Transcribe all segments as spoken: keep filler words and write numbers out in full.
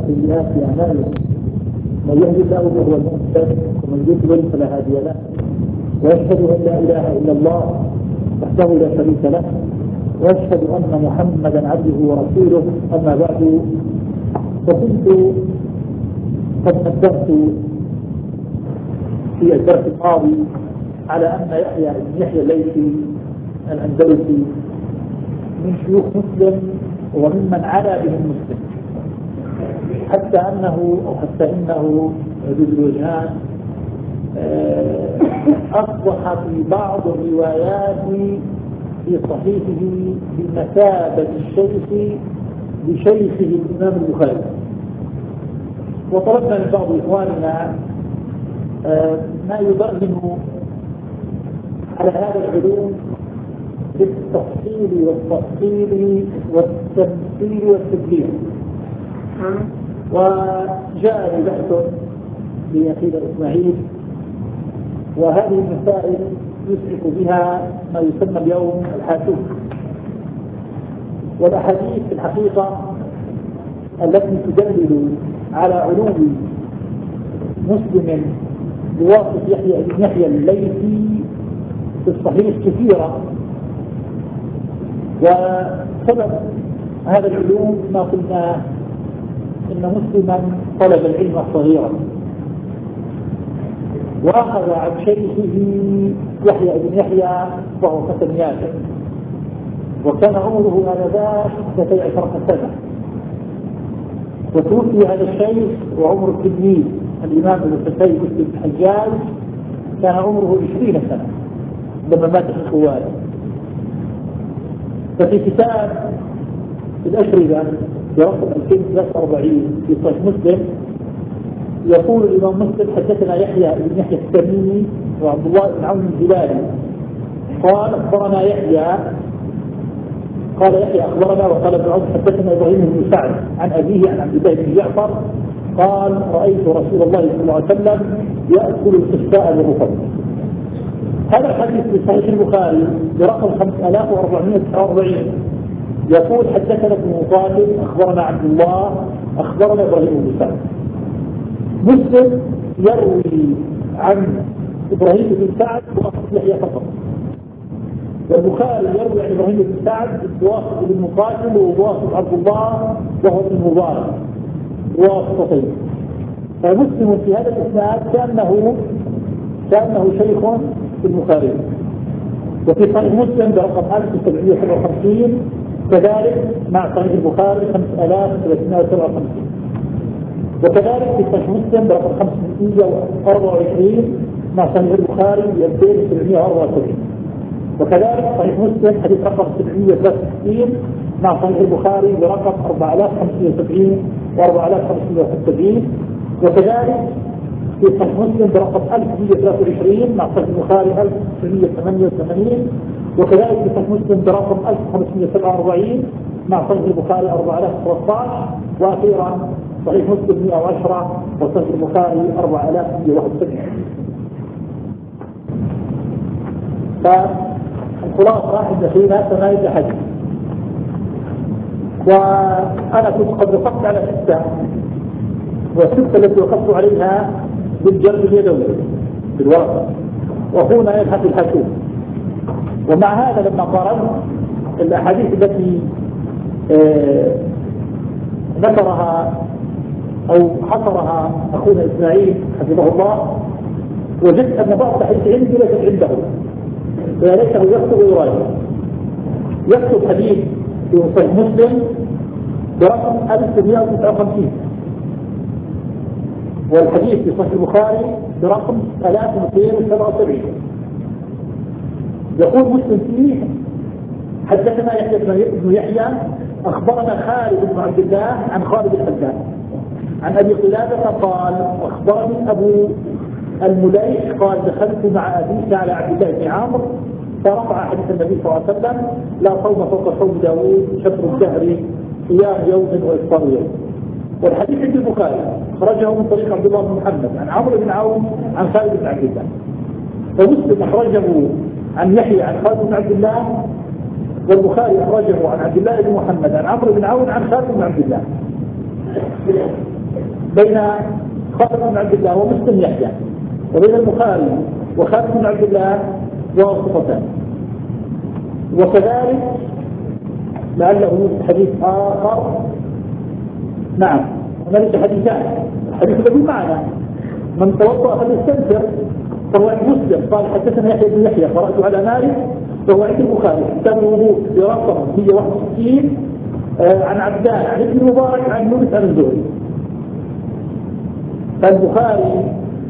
سيئات أعمالنا من يهد الله فهو المهتد ومن يضلل فلا هادي له وأشهد أن لا إله إلا الله وحده لا شريك له وأشهد أن محمدا عبده ورسوله. أما بعد فكنت قد قدمت في الدرس الماضي على أن يحيى بن يحيى الليثي الأندلسي من شيوخ مسلم وممن علا به المسلم، حتى أنه أو حتى إنه ذو الوجهان أصبح في بعض الروايات في صحيحه بمثابة الشيخ لشيخه الإمام البخاري. وطلبنا من بعض إخواننا ما يبرهن على هذا العلوم بالتفصيل والتفصيل والتمثيل والتدبير، وجاء لي بحث لأخينا إسماعيل، وهذه المسائل يسعف بها ما يسمى اليوم الحاسوب. والأحاديث في الحقيقة التي تدلل على علوم مسلم بواسطة يحيى بن يحيى الليثي في الصحيح كثيرة، وسبب هذا العلوم ما قلنا إن مسلما طلب العلم صغيرا وأخذ عن شيخه يحيى بن يحيى وهو فتى ياسر، وكان عمره آنذاك اثنتي عشرة سنة، وتوفي هذا الشيخ وعمر التلميذ الإمام الحسين بن الحجاج كان عمره عشرين سنة لما مات في خوارج. ففي كتاب الأشربة برقم ألفين وثلاثة وأربعين في صحيح مسلم يقول الإمام مسلم: حدثنا يحيى بن يحيى التميمي وعبد الله بن عون الهلالي قال أخبرنا يحيى قال يحيى أخبرنا وقال ابن عون حدثنا إبراهيم بن سعد عن أبيه عن عبد الله بن جعفر قال: رأيت رسول الله صلى الله عليه وسلم يأكل الكساء بالرطب. هذا الحديث في صحيح البخاري برقم خمسة آلاف وأربعمائة وتسعة وأربعين يقول: حدثنا ابن مقاتل أخبرنا عبد الله أخبرنا إبراهيم بن سعد. مسلم يروي عن إبراهيم بن سعد بواسطة يحيى فقط، والبخاري يروي عن إبراهيم بن سعد بواسطة ابن مقاتل وبواسطة عبد الله وهو ابن مبارك بواسطتين. فمسلم في هذا الإسناد كأنه كأنه شيخ في البخاري. وفي صحيح مسلم برقم ألف وسبعمائة وسبعة وخمسين كذلك مع صحيح البخاري خمسة آلاف وثلاثمائة وسبعة وخمسين، وكذلك في صحيح مسلم برقم خمسمائة وأربعة وعشرين مع صحيح البخاري ألفين وسبعمائة وأربعة وسبعين، وكذلك صحيح مسلم حديث رقم سبعمائة وثلاثة وستين مع صحيح البخاري برقم أربعة آلاف وخمسمائة وسبعين وأربعة آلاف وخمسمائة وواحد وسبعين، وكذلك في صحيح مسلم برقم ألف ومائة وثلاثة وعشرين مع صحيح البخاري ألف وتسعمائة وثمانية وثمانين، وكذلك في صحيح مسلم برقم ألف وخمسمائة وسبعة وأربعين مع صحيح البخاري أربعة آلاف وثلاثة عشر، وأخيرا صحيح مسلم مائة وعشرة وصحيح البخاري أربعة آلاف ومائة وواحد وسبعين. فالخلاصة واحد فينا ثمانية حديث، وأنا كنت قد وقفت على ستة، والستة التي وقفت عليها بالجلد اليدوي بالورقة، وهنا يبحث الحاسوب. ومع هذا لما قارنت الأحاديث التي آه ذكرها أو حصرها أخونا إسماعيل حفظه الله، وجدت أن بعض الحديث عندي ليست عنده، وليته يكتب ويراجع. يكتب حديث في صحيح مسلم برقم ألف ومائة وتسعة وخمسين، والحديث في صحيح البخاري برقم آلاف ومئتين وسبعة وسبعين. يقول مسلم فيه: حدثنا يحيى بن يحيى أخبرنا خالد بن عبد الله عن خالد الحداد عن أبي قلابة قال: أخبرني أبو المليح قال: دخلت مع أبيك على عبد الله بن عمرو فرفع حديث النبي صلى الله عليه وسلم: لا صوم فوق صوم داوود، شطر الدهر، صيام يوم وإفطار يوم. والحديث عند البخاري أخرجه من طريق عبد الله بن محمد عن عمرو بن عون عن خالد بن عبد الله، ومسلم أخرجه عن يحيى عن خالد بن عبد الله، والبخاري أخرجه عن عبد الله بن محمد عن عمرو بن عون عن خالد بن عبد الله. بين خالد بن عبد الله ومسلم يحيى، وبين البخاري وخالد بن عبد الله واسطتان. وكذلك لعله حديث آخر، نعم هنالك حديثان. الحديث الذي معنا من توضأ فليستنكر فهو عند مسلم قال حدثنا يحيى بن يحيى قرأت على مالك، وهو عند البخاري كتاب الوضوء برقم مئة وواحد وستين آه عن عبدان عن ابن مبارك عن يونس عن الزهري. فالبخاري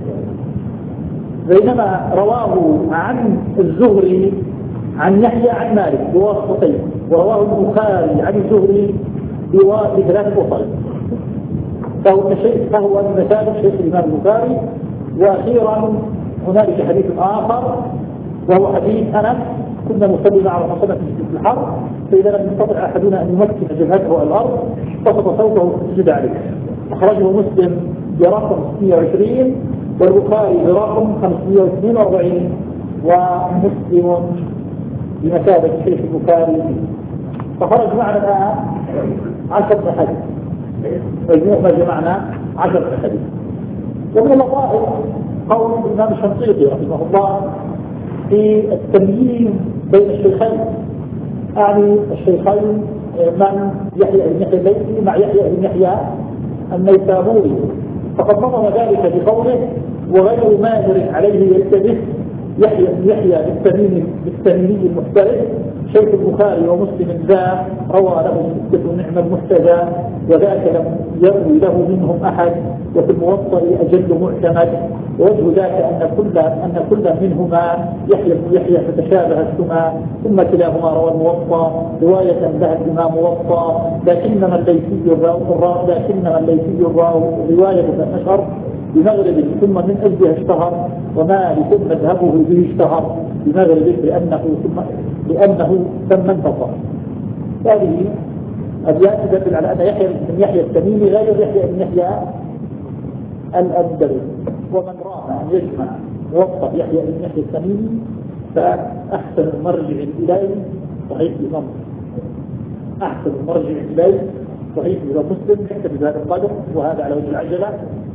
بينما رواه عن الزهري عن يحيى عن مالك بواسطتين، ورواه البخاري عن الزهري بثلاث وسائط، فهو شيء فهو من مثال شيخ الإمام البخاري. وأخيرا هنالك حديث آخر وهو حديث أنس كنا نصلي مع رسول الله في الحرب، فإذا لم يستطع أحدنا أن يمكن جبهته على الأرض بسط صوته فسجد عليه. أخرجه مسلم برقم ستمائة وعشرين والبخاري برقم خمسمائة واثنين وأربعين ومسلم بمثابة شيخ البخاري. فخرج معنا الآن عشرة أحاديث، مجموع ما جمعنا عشرة أحاديث. ومن اللطائف قول الإمام الشنقيطي رحمه الله في التمييز بين الشيخين، أعني الشيخين من يحيى بن يحيى الليثي مع يحيى بن يحيى النيسابوري، فقد نظم ذلك بقوله وغير ماهر عليه يلتبس يحيى بن يحيى بالتميمي بالتميمي المحترف شيخ البخاري ومسلم ذا روى له ستة نعم المحتجى وذاك لم يروي له منهم أحد، وفي الموطأ أجل معتمد. ووجه ذاك أن كل أن كل منهما يحيى بن يحيى فتشابه السمى، ثم كلاهما روى الموطأ رواية لها الإمام موطأ، لكنما الليثي لكنما الليثي رواية النشر بمغربه ثم من أجلها اشتهر، ومالك مذهبه به اشتهر بمغربه لأنه ثم لأنه ثم انتصر. هذه أبيات تدل على أن يحيى بن يحيى التميمي غير يحيى بن يحيى الأندلسي. ومن رام أن يجمع موطأ يحيى بن يحيى التميمي فأحسن مرجع إليه صحيح الإمام، أحسن مرجع إليه صحيح الإمام مسلم حتى بهذا القدر، وهذا على وجه العجلة.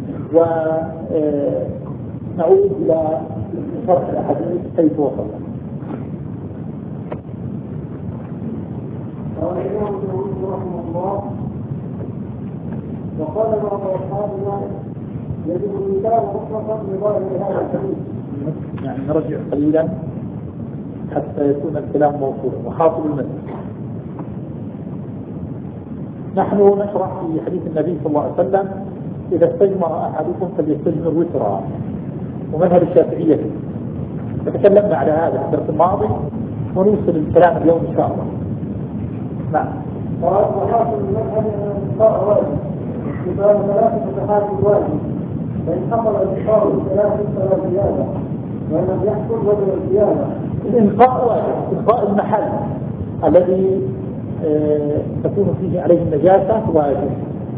ونعود إلى شرح الأحاديث حيث وصلنا. قال الإمام ابن رحمه الله وقال بعض أصحابنا يجب الإنكار مطلقا لظاهر هذا الحديث. يعني نرجع قليلا حتى يكون الكلام موصولا. وحاصل المثل نحن نشرح في حديث النبي صلى الله عليه وسلم إذا استجمر أحدكم فليستجمر وترا، ومذهب الشافعية. تكلمنا على هذا في الدرس الماضي ونوصل الكلام اليوم إن شاء الله. نعم. قال وحاصل المذهب أن الإنكار واجب، استقرار ثلاثة فتحات واجب، فإن حصل الإنكار بثلاث فلا زيادة، وإن لم يحصل وجب الزيادة. الإنقاء واجب، إنقاء المحل الذي آه تكون فيه عليه النجاسة واجب.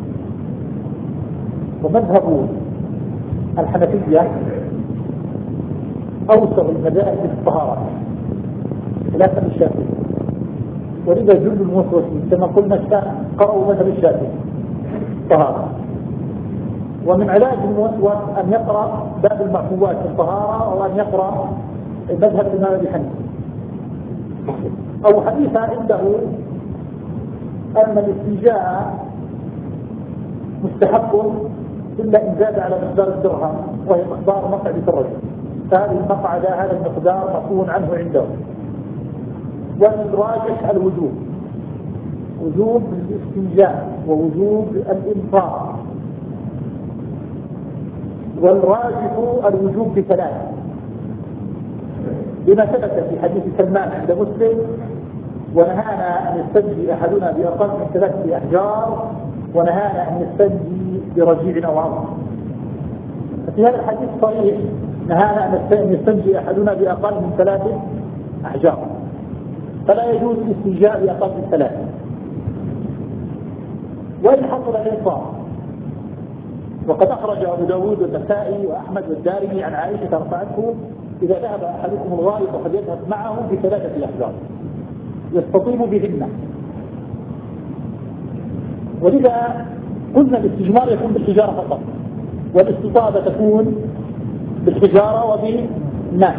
ومذهب الحنفية أوسع المذاهب في الطهارة خلافا للشافعي، ولذا جل الموسوسين كما قلنا قرأوا مذهب الشافعي الطهارة. ومن علاج الموسوس أن يقرأ باب المعفوات في الطهارة، أو أن يقرأ مذهب الإمام أبي حنيفة. أو حديث عنده أن الاستنجاء مستحق إلا إن زاد على مقدار الدرهم، وهي مقدار مقعدة الرجل، فهذه المقعدة هذا المقدار مفهوم عنه عنده. والراجح الوجوب، وجوب الاستنجاء ووجوب الإنفاق. والراجح الوجوب بثلاث، بما ثبت في حديث سلمان عند مسلم ونهانا أن يستنجي أحدنا بأقل من ثلاثة أحجار، ونهانا أن يستنجي برجيع أو عظم. ففي هذا الحديث صريح نهانا أن يستنجي أحدنا بأقل من ثلاثة أحجار، فلا يجوز الاستنجاء بأقل من ثلاثة. وإن حصل الإنصاف، وقد أخرج أبو داود والنسائي وأحمد والدارمي عن عائشة رفعته إذا ذهب أحدكم الغائط فليذهب معه بثلاثة أحجار يستطيب بهن. ولذا قلنا الاستجمار يكون بالحجارة فقط، والاستطابة تكون بالحجارة وبالماء.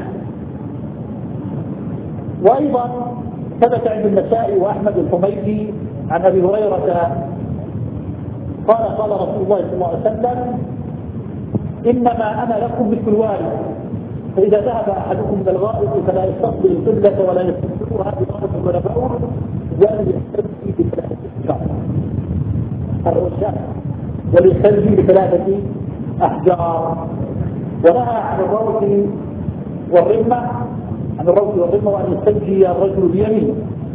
وأيضا ثبت عند النسائي وأحمد الحميدي عن أبي هريرة قال قال رسول الله صلى الله عليه وسلم: إنما أنا لكم مثل الوالد، فإذا ذهب أحدكم من الغائط فلا يستقبل القبلة ولا يستقبلها بغائط ولا بول وليستنجي بثلاثة أحجار. الرشاء وليستنجي بثلاثة أحجار. ونهى عن الروث والرمة عن الروث والرمة وأن يستنجي الرجل بيمينه.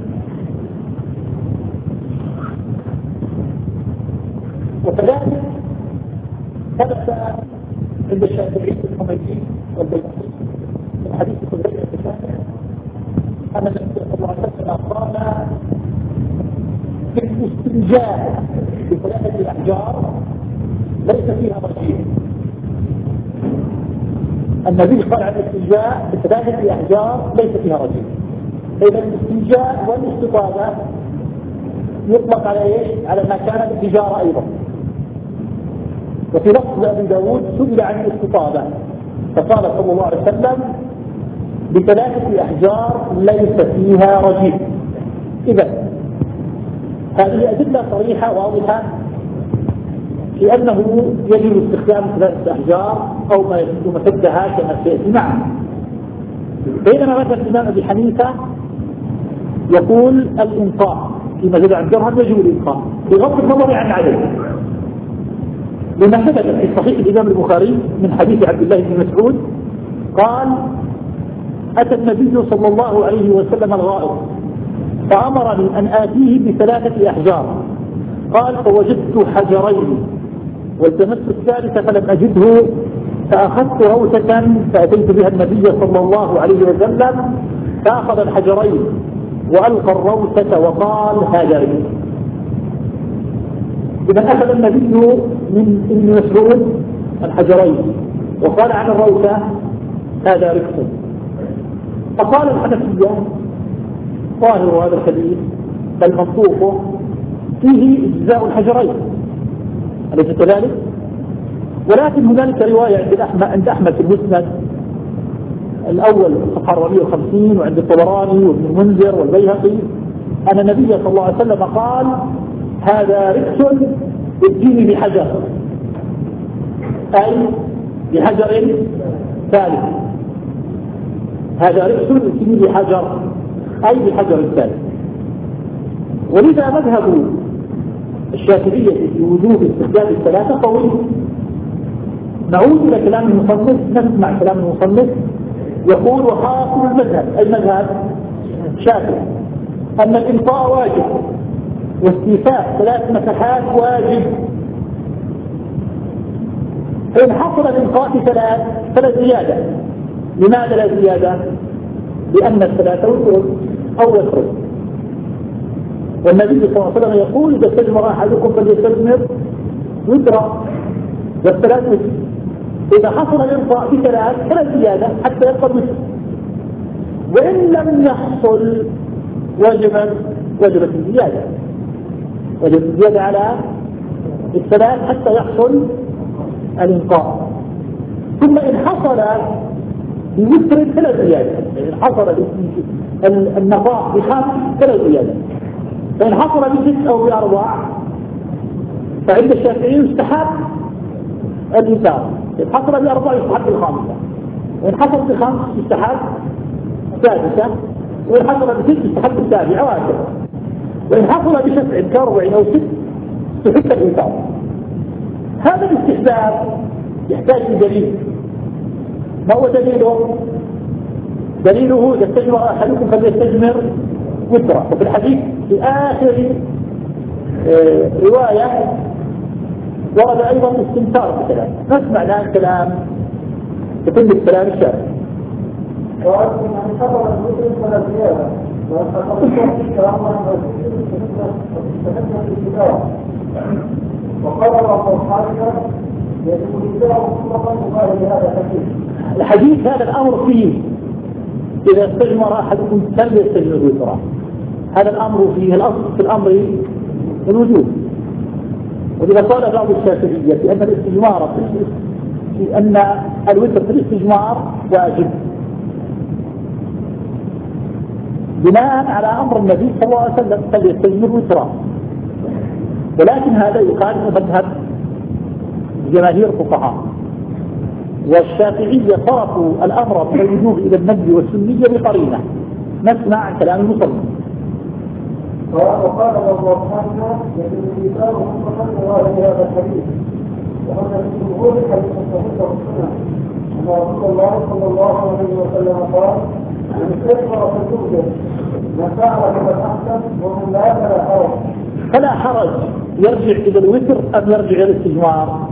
وكذلك ثبت عند الشافعي الحميدي والبيهقي من حديث حذيفة بن اليمان أن النبي صلى الله عليه وسلم قال في الاستنجاء بثلاثة الأحجار ليس فيها رجيم. النبي قال عن الاستنجاء بثلاثة أحجار ليس فيها رجيم. إذا الاستنجاء والاستطابة يطلق على ايش؟ على ما كان بالحجارة أيضا. وفي لفظ أبي داود سئل عن الاستطابة فقال صلى الله عليه وسلم: بثلاثة أحجار ليس فيها رجيم. إذا هذه أدلة صريحة واضحة في أنه يجب استخدام ثلاثة أحجار أو ما يكون مسدها كما سيأتي معنا. بينما مثلا الإمام أبي حنيفة يقول الإنقاء فيما زاد عن درهم يجب الإنقاء بغض النظر عن عليه، لما ثبت في صحيح الإمام البخاري من حديث عبد الله بن مسعود قال: أتى النبي صلى الله عليه وسلم الغائط فأمرني أن آتيه بثلاثة أحجار. قال: فوجدت حجرين والتمست الثالثة فلم أجده فأخذت روثة فأتيت بها النبي صلى الله عليه وسلم فأخذ الحجرين وألقى الروثة وقال: هذا رجل. إذا أخذ النبي من ابن مسعود الحجرين وقال عن الروثة: هذا رجل. فقال الحنفية: ظاهر هذا الحديث بل منطوقه فيه إجزاء الحجرين، أليس كذلك؟ ولكن هنالك رواية عند أحمد عند أحمد في المسند الأول صفحة أربعمائة وخمسين وعند الطبراني وابن المنذر والبيهقي أن النبي صلى الله عليه وسلم قال: هذا ركس يأتيني بحجر، أي بحجر ثالث. هذا ركس يأتيني بحجر أي بحجر ثالث. ولذا مذهب الشافعية في وجوب استخدام الثلاثة قوي. نعود إلى كلام المصنف، نسمع كلام المصنف يقول: وحاصل المذهب أي مذهب شافعي أن الإنقاء واجب واستيفاء ثلاث مساحات واجب. فإن حصل الإنقاء في ثلاث فلا زيادة. لماذا لا زيادة؟ لأن الثلاثة وتر أو وتر. والنبي صلى الله عليه وسلم يقول: إذا استجمر أحدكم فليستجمر وترا، والثلاث وتر. إذا حصل الإنقاء في ثلاث فلا زيادة حتى يبقى الوتر. وإن لم يحصل وجبت وجبت الزيادة وجبت الزيادة على الثلاث حتى يحصل الإنقاء. ثم إن حصل بوتر فلا زيادة، إن حصل النقاء بخمس فلا زيادة. فإن حصل بست أو بأربع فعند الشافعي يستحب الإنكار. إن حصل بأربع يستحب الخامسة، وإن حصل بخمس يستحب السادسة، وإن حصل بست يستحب السابعة، وهكذا. وإن حصل بسبع كأربع أو ست يستحب الإنكار. هذا الاستحباب يحتاج لدليل. ما هو دليله؟ دليله: إذا استجمر أحدكم فليستجمر وترا. وفي الحديث في آخر آه رواية ورد أيضا استنكار بالكلام. نسمع الآن كلام يتم الكلام الشافعي. وأن من حضر الوتر فلا زيادة، وأن تقصد كرامة في الكتاب وقرر أصحابنا يجب الإنكار مطلقا مقابل هذا الحديث. الحديث هذا الأمر فيه إذا استجمر أحدكم فليستجمر وترا. هذا الأمر فيه الأصل في الأمر الوجوب. ولذا قال بعض الشافعية في أن الاستجمار في أن الوتر في الاستجمار واجب بناء على أمر النبي صلى الله عليه وسلم فليستجمر وترا، ولكن هذا يخالف مذهب جماهير الفقهاء، والشافعية صرفوا الأمر من الوجوب إلى النبي والسنية بقرينة نسمع كلام المصنف. وقال الله سبحانه يجب الكتاب ومصنف في هذا الحديث، وهذا في ظهور الحديث الصحيح والسنة أن رسول الله صلى الله عليه وسلم قال: من استكبر فليكبر، من فعل فقد أحسن ومن لا فلا حرج. فلا حرج يرجع إلى الوتر أم يرجع إلى الاستجمار؟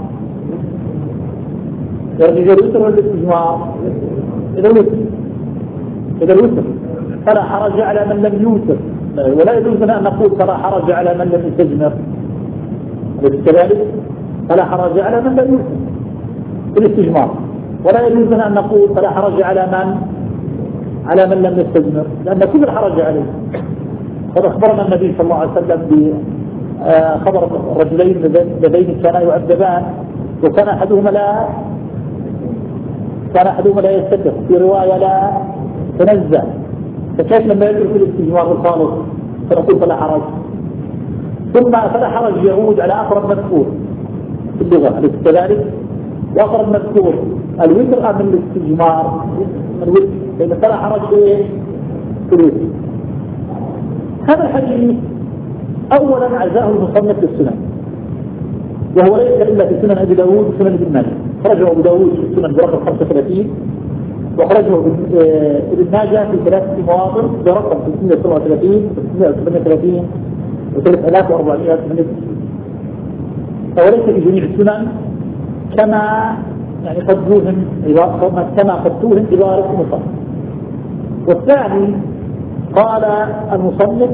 يرجع إلى الوتر ولا الاستجمار؟ إلى الوتر إلى الوتر فلا حرج على من لم يوتر، ولا يجوز لنا أن نقول فلا حرج على من لم يستجمر، كذلك فلا حرج على من لم يوتر في الاستجمار، ولا يجوز لنا أن نقول فلا حرج على من على من لم يستجمر، لأن كل الحرج عليه. قد أخبرنا النبي صلى الله عليه وسلم بخبر الرجلين اللذين كانا يعذبان وكان أحدهما لا كان أحدهما لا يستتر، في رواية لا تنزل، فكيف لما يدخل في الاستجمار الخالص فنقول فلا حرج؟ ثم فلا حرج يعود على أقرب مذكور في اللغة أليس كذلك؟ وأقرب مذكور الوتر أم الاستجمار؟ الوتر، لأن فلا حرج في الوتر. هذا الحديث أولا عزاه المصنف في السنن، وهو ليس إلا في سنن أبي داود وسنن ابن ماجه، خرجه أبو داود في السنن برقم خمسة وثلاثين، وخرجه ابن ماجه في ثلاثة مواضع برقم ثلاثمائة وسبعة وثلاثين وثلاثمائة وثمانية وثلاثين وثلاثة آلاف وأربعمائة وثمانية وتسعين، فهو ليس في جميع السنن كما يعني قد توهم كما قد توهم عبارة المصنف. والثاني قال المصنف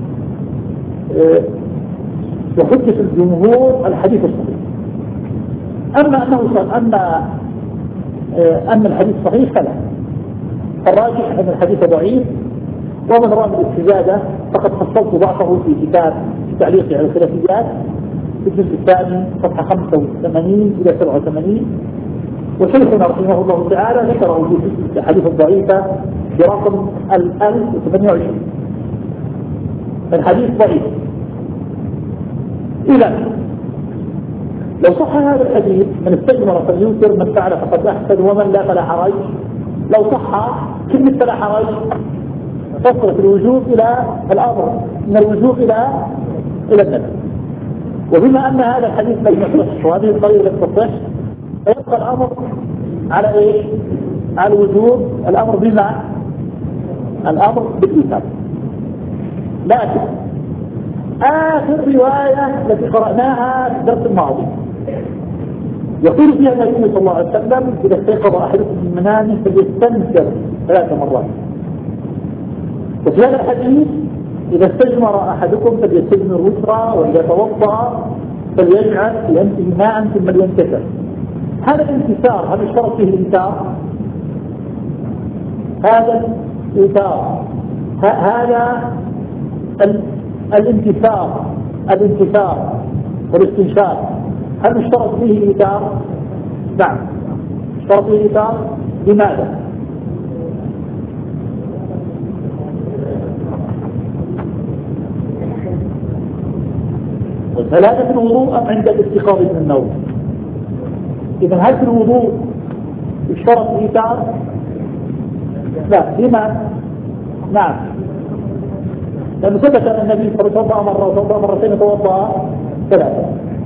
وحجة الجمهور الحديث الصحيح، أما أنه أن أن الحديث صحيح فلا، الراجح أن الحديث ضعيف، ومن رأى الاستزادة فقد فصلت ضعفه في كتاب في تعليقي على الخلافيات في الجزء الثاني صفحة خمسة وثمانين إلى سبعة وثمانين، وشيخنا رحمه الله تعالى ذكره في الحديث الضعيفة برقم ألف وثمانية وعشرين. الحديث ضعيف. إذا لو صح هذا الحديث من استجمر فليوتر، من فعل فقد أحسن ومن لا فلا حرج، لو صح كلمة فلا حرج تصرف الوجوب إلى الأمر، من الوجوب إلى إلى النبي. وبما أن هذا الحديث لم يصح وهذه الطريقة لم تصح، فيبقى الأمر على إيه؟ على الوجوب، الأمر بما الأمر بالإيثار. لكن آخر رواية التي قرأناها في الدرس الماضي يقول فيها النبي صلى الله عليه وسلم: إذا استيقظ أحدكم من منامه فليستنكر ثلاث مرات. وفي هذا الحديث: إذا استجمر أحدكم فليستجمر وترا، وإذا توضأ فليجعل في أنفه ماء ثم لينتثر. هذا الانتثار هل اشترط فيه الانتثار؟ هذا الانتثار هذا الانتثار الانتثار والاستنشاق هل اشترط فيه الإيثار؟ نعم اشترط فيه الإيثار. لماذا؟ ثلاثة في الوضوء أم عند الاستيقاظ من النوم؟ إذا هل في الوضوء اشترط الإيثار؟ لا. لما؟ نعم لأنه ثبت أن النبي صلى الله عليه وسلم توضأ مرة وتوضأ مرتين وتوضأ ثلاثة.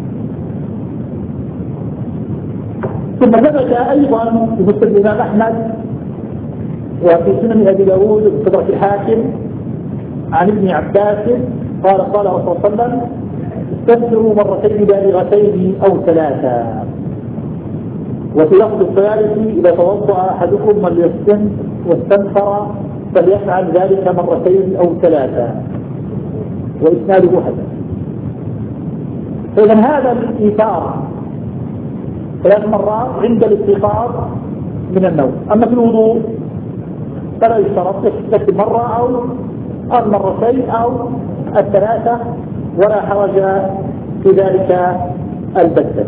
ثم ثبت أيضا في مسند الإمام أحمد وفي سنن أبي داود وفي صدرة الحاكم عن ابن عباس قال قال رسول الله صلى الله عليه وسلم: استنكروا مرتين بالغتين أو ثلاثة. وفي لفظ الثالث: إذا توضأ أحدكم وليستن واستنكر فليفعل ذلك مرتين أو ثلاثة، وإسناده حسن. فإذا هذا الإيثار ثلاث مرات عند الاستيقاظ من النوم. أما في الوضوء فلا يشترط، يكتب مرة أو المرتين أو الثلاثة، ولا حرج في ذلك البتة.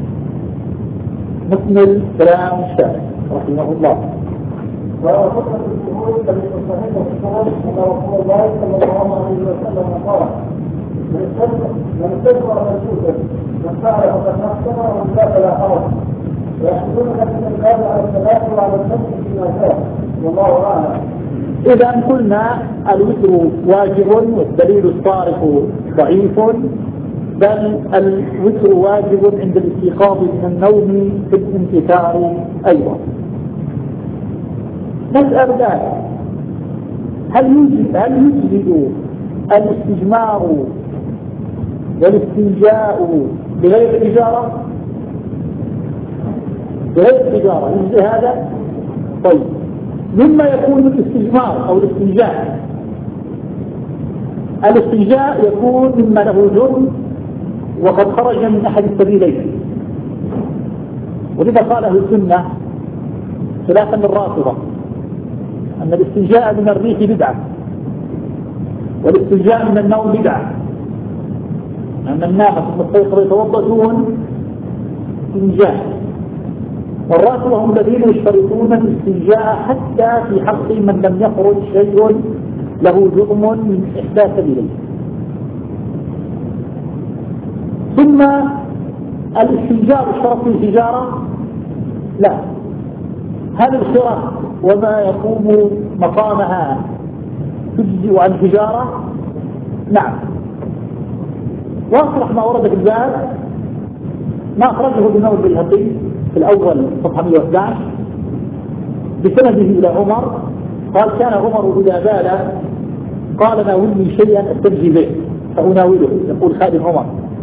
نكمل كلام الشارع رحمه الله. وخطبة الجمهور الذي تصحيح السنة أن رسول الله صلى الله عليه وسلم قال: من استجمع مجوسا من فعل فقد نحسن ومن ذاك لا حرج. ويحملون من الكتاب على الثلاث وعلى النفس فيما شاء والله أعلم. إذا قلنا الوتر واجب والدليل الصارف ضعيف، بل الوتر واجب عند الاستيقاظ من النوم في الانتثار أيضا. نسأل ذلك: هل يجب هل يجب الاستجمار والاستنجاء بغير الحجارة؟ بغير الحجارة يجب هذا؟ طيب، مما يكون الاستجمار أو الاستنجاء؟ الاستنجاء يكون مما له جرم وقد خرج من أحد السبيلين، ولذا قال أهل السنة خلافا للرافضة أن الاستنجاء من الريح بدعة، والاستنجاء من النوم بدعة، أن النام ثم استيقظ يتوضأ دون استنجاء. والرافضة هم الذين يشترطون الاستنجاء حتى في حق من لم يخرج شيء له جرم من إحدى سبيلين. ثم الاستنجاء اشترط في الحجارة؟ لا. هل الخرق وما يقوم مقامها تجزئ عن الحجارة؟ نعم. واصلح ما ورد في الباب ما أخرجه الإمام البيهقي في الأول صفحة مئة وأحد عشر بسنده إلى عمر قال: كان عمر إذا بال قال: ناولني شيئا أستنجي به فأناوله. يقول خادم عمر: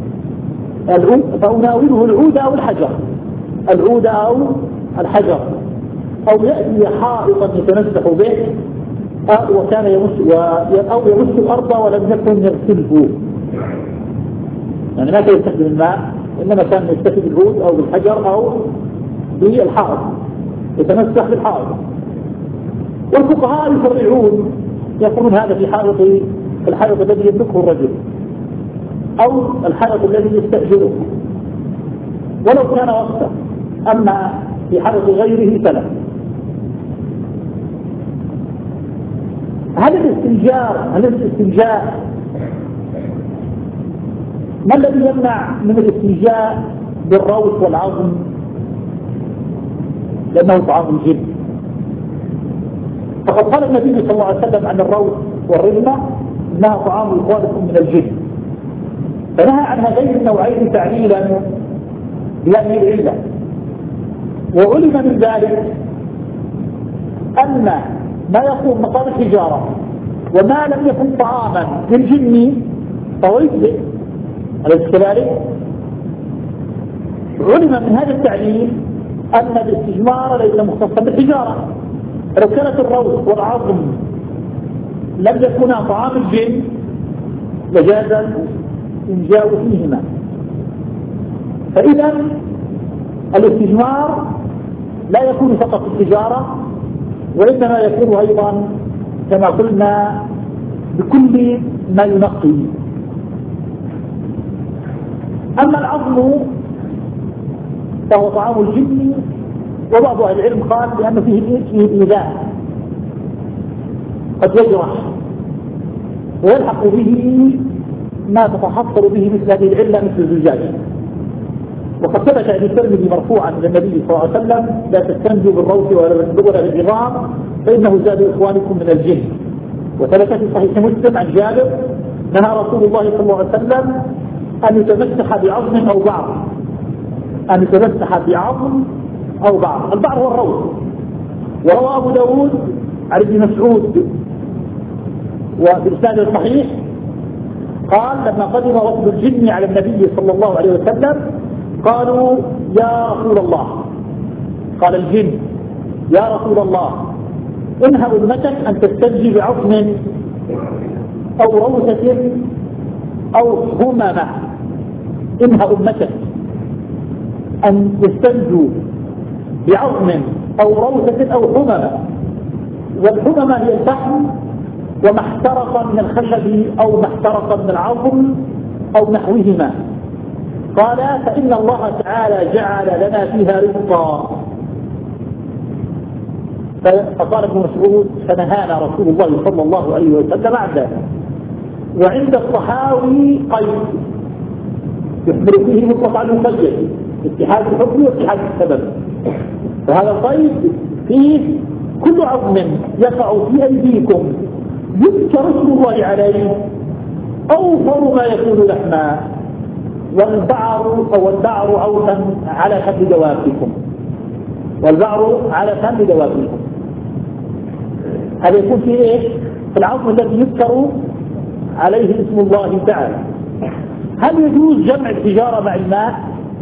فأناوله العود أو الحجر، العود أو الحجر، أو يأتي حائطا يتنسح به، وكان يمس أو يمس الأرض ولم يكن يغسله. يعني ما كان يستخدم الماء، إنما كان يستخدم العود أو بالحجر أو بالحائط، يتمسح بالحائط. والفقهاء يفرعون، يقولون هذا في حائط في الحائط الذي يملكه الرجل أو الحائط الذي يستأجره ولو كان وقته، أما في حائط غيره فلا. هل الاستنجار هل الاستنجاء ما الذي يمنع من الاستنجاء بالروث والعظم؟ لأنه طعام الجن. فقد قال النبي صلى الله عليه وسلم عن الروث والرمة انها طعام خالص من الجن، فنهى عن هذين النوعين تعليلا بهذه العلة. وعلم من ذلك أن ما يقوم مقام الحجارة وما لم يكن طعاما للجن فهو يجزئ. أليس كذلك؟ علم من هذا التعليل أن الاستجمار ليس مختصا بالحجارة. لو كانت الروث والعظم لم يكونا طعام الجن لجاز الإنجاء فيهما. فإذا الاستجمار لا يكون فقط في الحجارة، وإنما يكون أيضا كما قلنا بكل ما ينقي. أما العظم فهو طعام الجن، وبعض أهل العلم قال لأنه فيه الإيذاء، قد يجرح ويلحق به ما تتحصل به مثل هذه العلة مثل الزجاجة. وقد ثبت عن الترمذي مرفوعا الى النبي صلى الله عليه وسلم: لا تستنجوا بالروث ولا بالعظام فإنه زاد إخوانكم من الجن. وثبت في صحيح مسلم عن جابر: نهى رسول الله صلى الله عليه وسلم أن يتمسح بعظم أو بعض أن يتمسح بعظم أو بعض. البعض هو الروث. وروى أبو داود عن ابن مسعود وبالإسناد الصحيح قال: لما قدم وفد الجن على النبي صلى الله عليه وسلم قالوا: يا رسول الله، قال الجن: يا رسول الله، انهى أمتك أن تستنجي بعظم أو روثة أو هممة. انهى أمتك أن يستنجوا بعظم أو روثة أو هممة. والحممة هي الفحم وما احترق من الخشب أو ما احترق من العظم أو نحوهما. قال فإن الله تعالى جعل لنا فيها رزقا. فقال ابن مسعود فنهانا رسول الله صلى الله عليه وسلم عن ذلك. وعند الطحاوي قيد يحمل فيه مطلق على المقيد، اتحاد الحكم واتحاد السبب. وهذا القيد فيه كل عظم يقع في أيديكم يذكر اسم الله عليه أوفر ما يكون لحما، والبعر أو البعر عوفا على حد دوابكم، والبعر على حد دوابكم. هذا يكون فيه ايش؟ في العظم الذي يذكر عليه اسم الله تعالى. هل يجوز جمع الحجارة مع الماء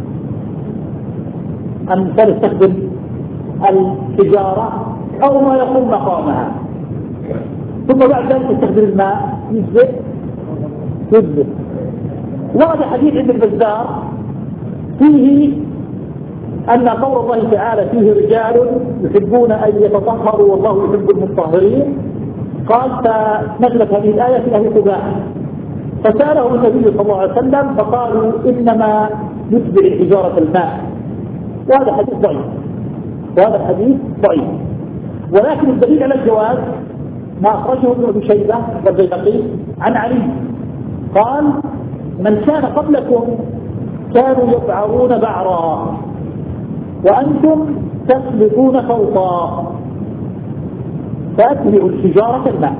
أم تستخدم الحجارة أو ما يقوم مقامها ثم بعد ذلك تستخدم الماء؟ يجزئ يجزئ. ورد حديث ابن البزار فيه أن قول الله تعالى فيه رجال يحبون أن يتطهروا والله يحب المطهرين، قال فنزلت هذه الآية في أهل قباء فسأله النبي صلى الله عليه وسلم فقالوا إنما يتبع الحجارة الماء. وهذا حديث ضعيف، وهذا الحديث ضعيف. ولكن الدليل على الجواز ما أخرجه ابن أبي شيبة والبيهقي عن علي قال من كان قبلكم كانوا يبعرون بعرا وأنتم تسلكون فوقا فأتبعوا الحجارة الماء.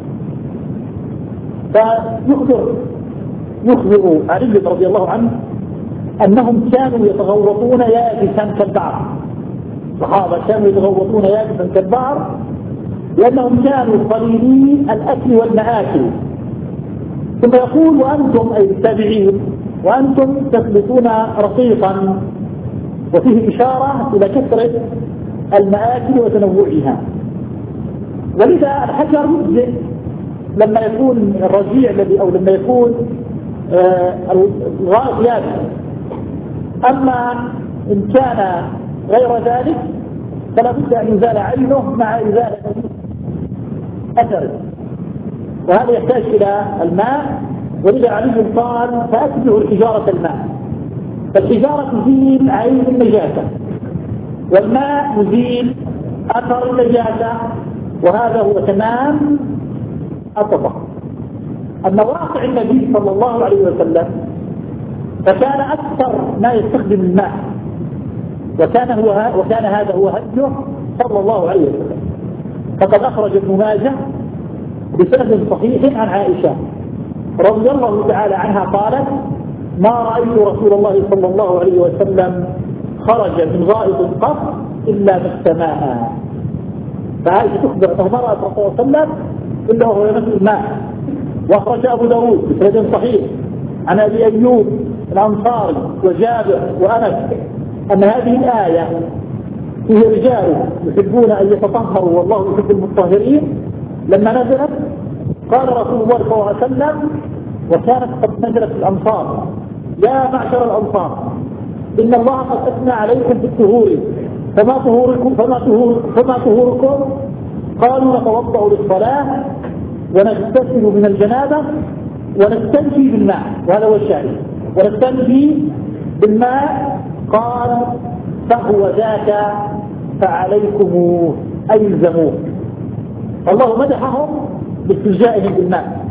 فيخبر يخبر علي رضي الله عنه أنهم كانوا يتغوطون يابسا كالبعر، الصحابة كانوا يتغوطون يابسا كالبعر لأنهم كانوا قليلي الأكل والمآكل. ثم يقول وأنتم أي التابعين وأنتم تسلكون رقيقا، وفيه إشارة إلى كثرة المآكل وتنوعها. ولذا الحجر يجزئ لما يكون الرجيع الذي أو لما يكون آه الغائط يابس. أما إن كان غير ذلك فلا بد أن يزال عينه مع إزالة أثره، وهذا يحتاج إلى الماء. ولذا علي قال فأتبعوا الحجارة الماء، فالحجارة تزيل عين النجاسة والماء يزيل أثر النجاسة، وهذا هو تمام التطهر. أما واقع النبي صلى الله عليه وسلم فكان أكثر ما يستخدم الماء، وكان هو وكان هذا هو هديه صلى الله عليه وسلم. فقد أخرج ابن ماجه بسند صحيح عن عائشة رضي الله تعالى عنها قالت ما رأيت رسول الله صلى الله عليه وسلم خرج من غائط قط إلا مس ماء. فعائشة تخبر أنه ما رأت رسول الله صلى الله عليه وسلم إلا وهو يمس الماء. وأخرج أبو داود بسند صحيح عن أبي أيوب الأنصاري وجابر وأنس أن هذه الآية فيه رجال يحبون أن يتطهروا والله يحب المطهرين لما نزلت قال رسول الله صلى الله عليه وسلم وكانت قد نزلت الأمصار يا معشر الأنصار إن الله قد أثنى عليكم بالطهور فما طهوركم فما طهور فما طهوركم قالوا نتوضأ للصلاة ونغتسل من الجنابة ونستنجي بالماء. وهذا هو الشاهد، ونستنجي بالماء. قال فهو ذاك فعليكم أي الزموه. الله مدحهم باستنجائهم بالماء.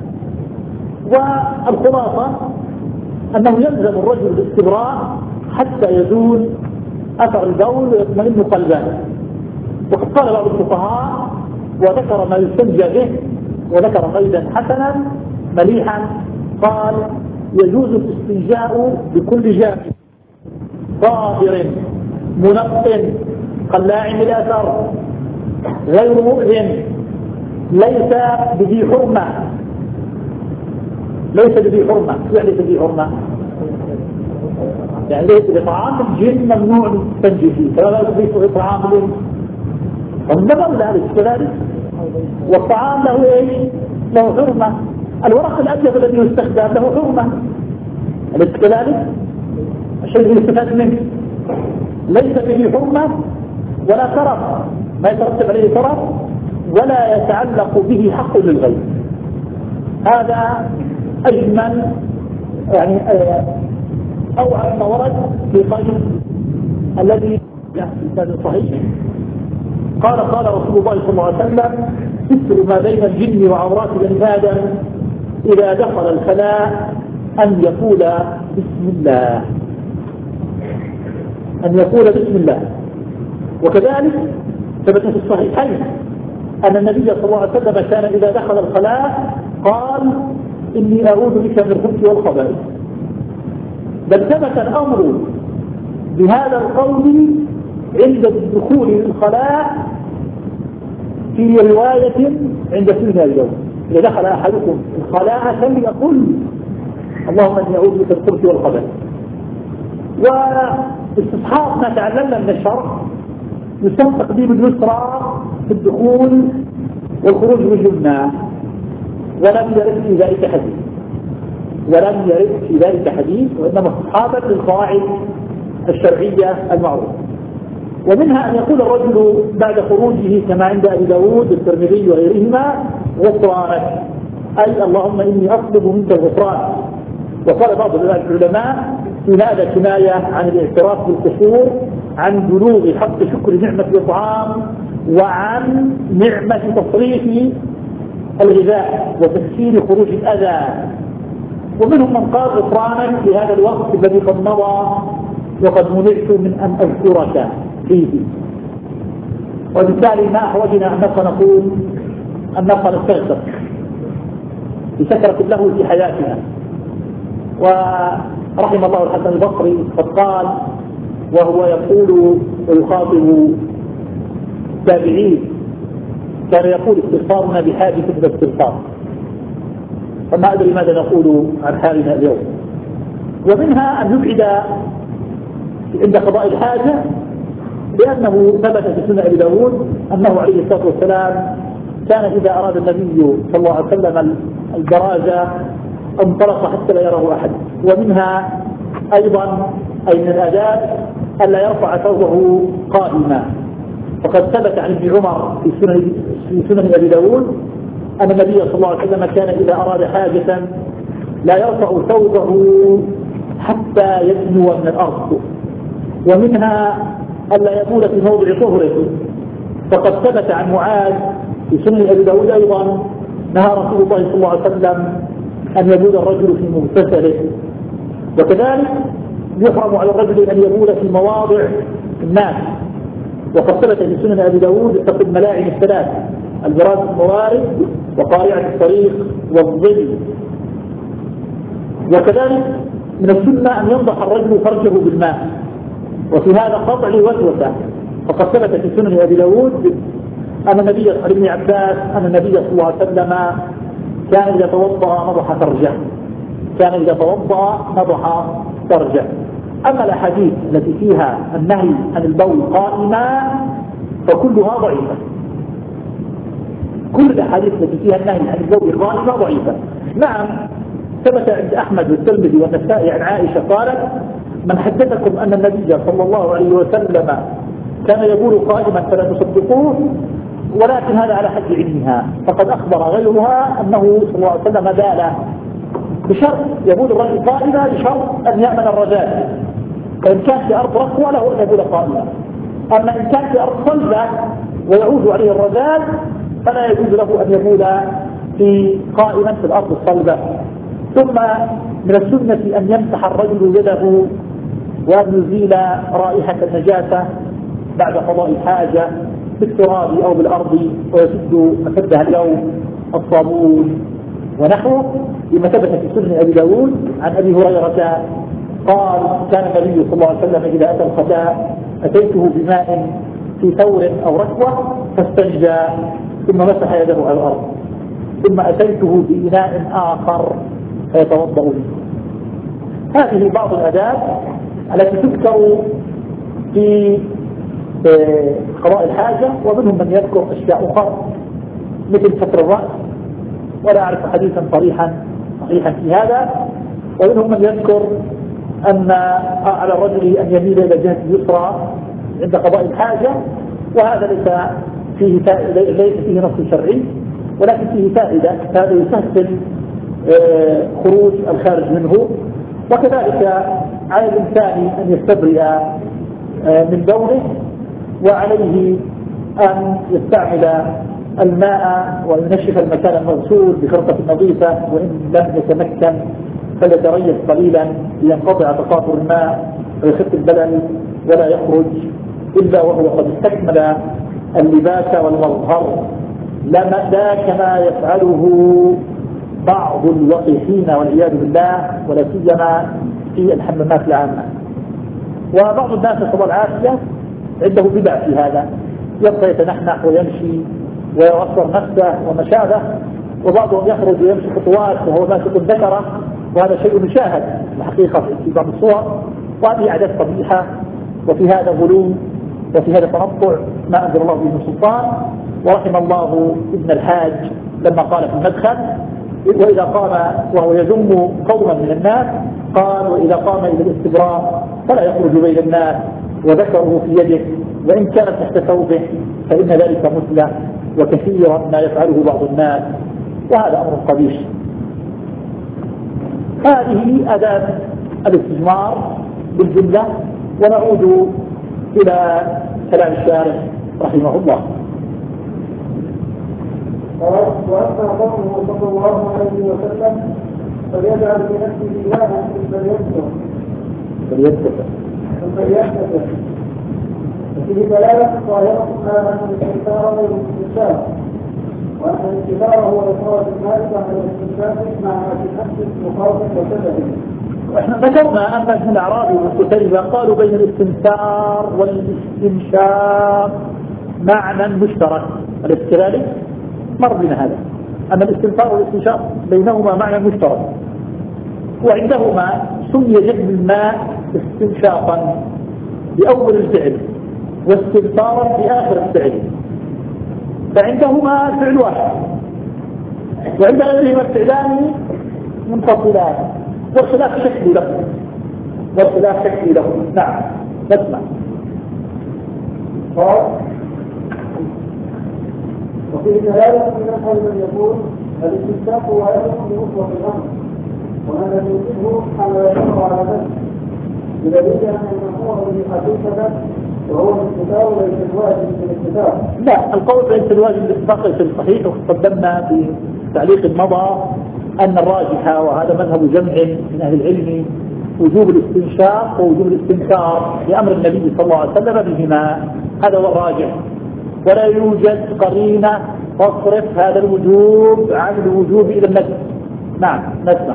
والخلاصة أنه يلزم الرجل الاستبراء حتى يزول أثر البول ويطمئن قلبه. وقد قال بعض الفقهاء وذكر ما يستنجى به وذكر قيدا حسنا مليحا قال يجوز الاستنجاء بكل جامد طاهر منق قلاع الأثر غير مؤذن ليس بذي حرمة. ليس بذي حرمة يعني بذي حرمة يعني ليس بطعام الجن ممنوع تستنجي فيه فلا لا يضيف طعام الجن والنظر ذلك كذلك. والطعام له ايش؟ له حرمة. الورق الأبيض الذي يستخدم له حرمة أليس كذلك؟ الشيء يستفاد منه ليس به حرمة ولا ترف ما يترتب عليه ترف ولا يتعلق به حق للغير. هذا أجمل يعني أو عما ورد في قيد الذي كان صحيح. قال قال رسول الله صلى الله عليه وسلم: ستر ما بين الجن وعورات بني آدم إذا دخل الخلاء أن يقول بسم الله، أن يقول بسم الله. وكذلك ثبت في الصحيحين أن النبي صلى الله عليه وسلم كان إذا دخل الخلاء قال: إني أعوذ بك من الخبث والخبائث. بل ثبت الأمر بهذا القول عند الدخول للخلاء في رواية عند سنة اليوم: إذا دخل أحدكم الخلاء فليقل: اللهم إني أعوذ بك من الخبث والخبائث. واستصحاب ما تعلمنا من الشرع يسمى تقديم اليسرى في الدخول والخروج باليمنى، ولم يرد في ذلك حديث ولم يرد في ذلك حديث وإنما استصحابا للقواعد الشرعية المعروفة. ومنها أن يقول الرجل بعد خروجه كما عند أبي داود والترمذي وغيرهما: غفرانك، أي اللهم إني أطلب منك الغفران. وقال بعض العلماء في هذا كناية عن الاعتراف بالقصور، عن بلوغ حق شكر نعمة الإطعام، وعن نعمة تصريف الغذاء وتسهيل خروج الأذى. ومنهم من قال: غفرانك في هذا الوقت الذي قد مضى وقد منعت من أن أذكرك فيه. وبالتالي ما أحوجنا أن نبقى نقول أن نبقى نستغفر بسكرة له في حياتنا. ورحم الله الحسن البصري قد قال وهو يقول ويخاطب التابعين: كان يقول: استغفارنا بحادث الاستغفار. فما أدري ماذا نقول عن حالنا اليوم. ومنها أن نبعد عند قضاء الحاجة، لأنه ثبت في سنة أبي داود أنه عليه الصلاة والسلام كان إذا أراد النبي صلى الله عليه وسلم البراز انطلق حتى لا يراه أحد. ومنها أيضا أي من الآداب ألا يرفع ثوبه قائما، فقد ثبت عن ابن عمر في سنن في سنن أبي داود أن النبي صلى الله عليه وسلم كان إذا أراد حاجة لا يرفع ثوبه حتى يدنو من الأرض. ومنها ألا يبول في موضع طهره، فقد ثبت عن معاذ في سنن أبي داود أيضا نهى رسول الله صلى الله عليه وسلم أن يبول الرجل في مغتسله. وكذلك يحرم على الرجل أن يبول في مواضع الناس، وقد ثبت في سنن أبي داود اتقوا الملاعن الثلاث: البراز الموارد وقارعة الطريق والظل. وكذلك من السنة أن ينضح الرجل فرجه بالماء، وفي هذا قطع وسوسة، فقد ثبت في سنن أبي داود أن النبي عن ابن عباس أن النبي صلى الله عليه وسلم كان إذا توضأ نضح فرجه كان إذا توضأ نضح فرجه. أما الأحاديث التي فيها النهي عن البول قائما فكلها ضعيفة. كل الأحاديث التي فيها النهي عن البول قائما ضعيفة. نعم، ثبت عند أحمد والترمذي والنسائي عن عائشة قالت: من حدثكم أن النبي صلى الله عليه وسلم كان يقول قائما فلا تصدقوه، ولكن هذا على حد علمها، فقد أخبر غيرها أنه صلى الله عليه وسلم بال بشرط يقول الرجل قائما بشرط أن يأمن الرذاذ، فإن كان في أرض رخوة له أن يقول قائما. أما إن كان في أرض صلبة ويعود عليه الرذاذ فلا يجوز له أن يقول في قائما في الأرض الصلبة. ثم من السنة أن يمسح الرجل يده وأن يزيل رائحة النجاسة بعد قضاء الحاجة بالتراب أو بالأرض، ويسد مسدها اليوم الصابون ونحوه، لما ثبت في سنن أبي داود عن أبي هريرة قال: كان النبي صلى الله عليه وسلم إذا أتى الخلاء أتيته بماء في ثور أو ركوة فاستنجى ثم مسح يده على الأرض، ثم أتيته بإناء آخر فيتوضأ به. هذه بعض الآداب التي تذكر في قضاء الحاجة. ومنهم من يذكر أشياء أخرى مثل فتر الرأس، ولا أعرف حديثا صريحا صحيحا في هذا. ومنهم من يذكر أن على الرجل أن يميل إلى جهة اليسرى عند قضاء الحاجة، وهذا ليس فيه ليس فيه نص شرعي، ولكن فيه فائدة، هذا يسهل خروج الخارج منه. وكذلك على الإنسان أن يستبرئ من بوله، وعليه أن يستعمل الماء وينشف المكان المغسول بخرقة نظيفة، وإن لم يتمكن فليتريث قليلا لينقطع تقاطر الماء ويخف البلل، ولا يخرج إلا وهو قد استكمل اللباس والمظهر، لا كما يفعله بعض الوقيحين والعياذ بالله، ولا سيما في الحمامات العامة. وبعض الناس نسأل الله العافية عنده بدع في هذا، يبقى يتنحنح ويمشي ويوصر نفسه وما شابه، وبعضهم يخرج ويمشي خطوات وهو ماسك ذكره، وهذا شيء مشاهد الحقيقة في بعض الصور، وهذه عادات قبيحة، وفي هذا غلو، وفي هذا تنطع ما أنزل الله به من سلطان. ورحم الله ابن الحاج لما قال في المدخل: وإذا قام وهو يذم قوما من الناس قال: وإذا قام إلى الاستبراء فلا يخرج بين الناس وذكره في يده، وإن كانت تحت ثوبه فإن ذلك مثله، وكثيرا ما يفعله بعض الناس، وهذا أمر قبيح. هذه آداب الاستجمار بالجملة. ونعود إلى كلام الشارع رحمه الله. وأما قوله صلى الله عليه وسلم: فليجعل بنفسه إلها فليستر فليستر فليستر فيه دلالة ظاهرة على أن الاستنكار غير الاستنكار، وأن الاستنكار هو إخراج المال بعد الاستنكار مع ما في نفس مخالف وسبب. واحنا ذكرنا أن ابن الأعرابي والكتيبة قالوا بين الاستنكار والاستنشاق معنى مشترك، أليس كذلك؟ مر بنا هذا أن الاستنكار والاستنشاق بينهما معنى مشترك، وعندهما سمي جذب الماء استنشاقا بأول الفعل واستنثارا بآخر الفعل، فعندهما الفعل واحد، وعند غيرهما الفعلان منفصلان، والخلاف شكل له والخلاف شكل له. نعم نسمع. وفي دلالة من أحد من يقول: الاستنشاق واجب بمطلق الأمر، ومن لم يوجبه حمل يشرع على نفسه، بدليل أن المأمور به حقيقة وهو الاستنكار ليس الواجب بالاستنكار. لا، القول ليس الواجب بالاستنكار في الصحيح، وقدمنا في تعليق مضى أن الراجح، وهذا مذهب جمع من أهل العلم، وجوب الاستنشاق ووجوب الاستنكار لأمر النبي صلى الله عليه وسلم بهما، هذا هو الراجح، ولا يوجد قرينة تصرف هذا الوجوب عن الوجوب إلى النفي. نعم نسمع.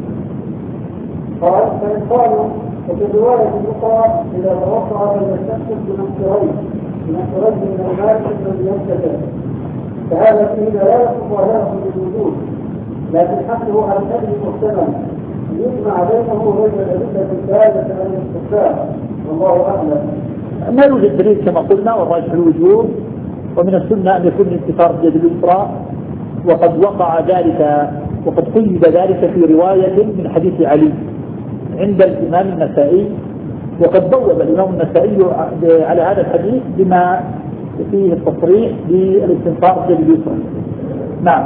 قال: فإن قالوا وفي الرواية الأخرى: إذا توقع فليستنشق بمنكرين بمنكرين من المال الذي ينتهي، فهذا فيه دلالة ظاهرة للوجود، لكن حمله على النبي محتمل يجمع بينه وبين الأدلة الثالثة عن الاستحسان، والله أعلم. ما يوجد دليل كما قلنا، والراجح الوجوب، ومن السنة أن يكون الانتصار بيد اليسرى، وقد وقع ذلك وقد قيد ذلك في رواية من حديث علي عند الإمام النسائي، وقد بوب الإمام النسائي على هذا الحديث بما فيه التصريح بالاستنصار بيد اليسرى. نعم.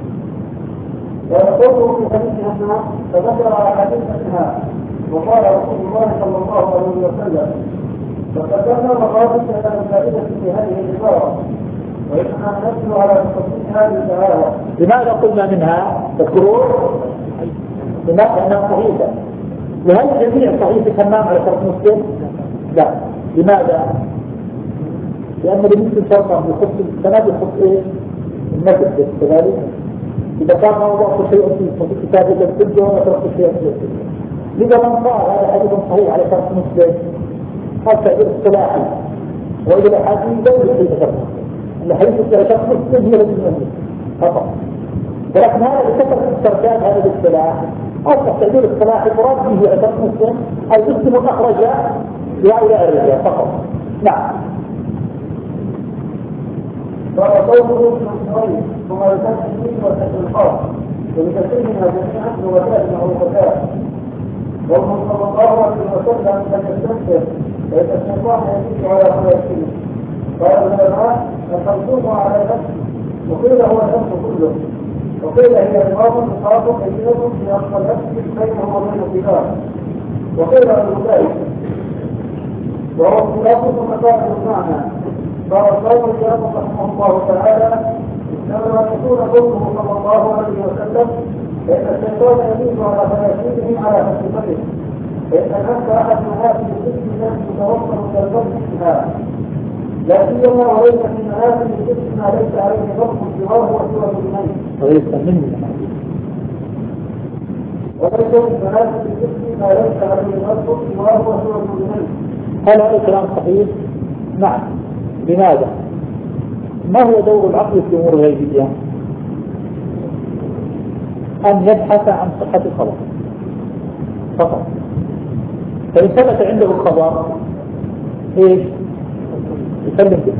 ويقول في حديث أسماء: فذكر حديث أسماء وقال رسول الله صلى الله عليه وسلم: فقدمنا مقاصد الفائدة في هذه العبارة، وإنها نسل على تصحيح هذه الآية. لماذا قلنا منها تذكرون؟ لماذا؟ أنها صحيحة. وهل جميع صحيح الحمام على شرط مسلم؟ لا. لماذا؟ لأن المسلم شرطا يخص السند يخص إيه؟ النسب كذلك. إذا كان موضوع شيء في كتاب السنة وترك شيء في السنة. لذا من قال هذا حديث صحيح على شرط مسلم هذا تعبير اصطلاحي، وإذا الأحاديث دولة في شرط الحديث على شرط مسلم هي التي تهم فقط. ولكن هذا يكثر في استرشاد هذا الاصطلاح، أصبح تعبير اصطلاحي مراد به على شرط مسلم أي مسلم أخرج لهؤلاء الرجال فقط. نعم. وقوله في الصحيح ثم يكون الدين والتشريحات وبكثيرها جميعا ووسائل معروفتات. وهو صلى الله عليه وسلم لم يستنكر ليس الشيطان يزيد على خلقه. قال العلماء: الخلق على نفسه، وقيل هو النفس كله، وقيل هي رماض مخاطب كثير في اقصى النفس بينه وبين الكتاب. وقيل المسائل وهو خلاف مسائل المعنى. قال القول الكلام رحمه الله تعالى انما يكون قوله صلى الله عليه وسلم فان الشيطان يميل على فياسيرهم على فلسفته فان النفس احد منافذ الجسم التي تتوصل الى القلب بها لا سيما وليس في منافذ الجسم ما ليس عليه ضبط سواه وسوى الميت وليس في منافذ الجسم ما ليس عليه ضبط سواه وسوى الميت. هل هذا الكلام صحيح؟ نعم. لماذا؟ ما هو دور العقل في الأمور الغيبية؟ أن يبحث عن صحة الخبر فقط. فإن ثبت عنده الخبر إيش؟ يسلم به.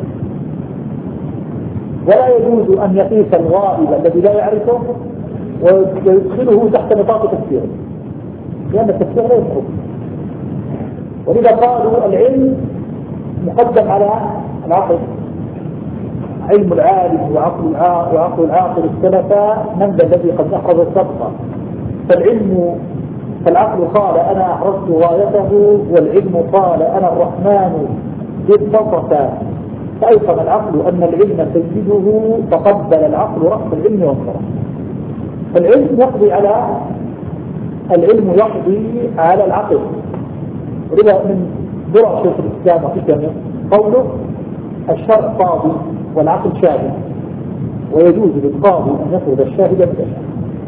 ولا يجوز أن يقيس الغائب الذي لا يعرفه ويدخله تحت نطاق تفسيره، لأن التفسير لا يصعب. ولذا قالوا العلم مقدم على العقل. علم العالم وعقل وعقل العاقل اختلفا من ذا الذي قد أخرج السبق. فالعلم فالعقل قال أنا أحرزت غايته، والعلم قال أنا الرحمن إذ بسط. فأيقن العقل أن العلم سيده فقبل العقل رأس العلم وانصرف. فالعلم يقضي على العلم يقضي على العقل. ولذا من درع شيخ الإسلام وحكمه قوله الشرع قاضي والعقل شاهد، ويجوز للقاضي أن يفرض الشاهد من الشاهد.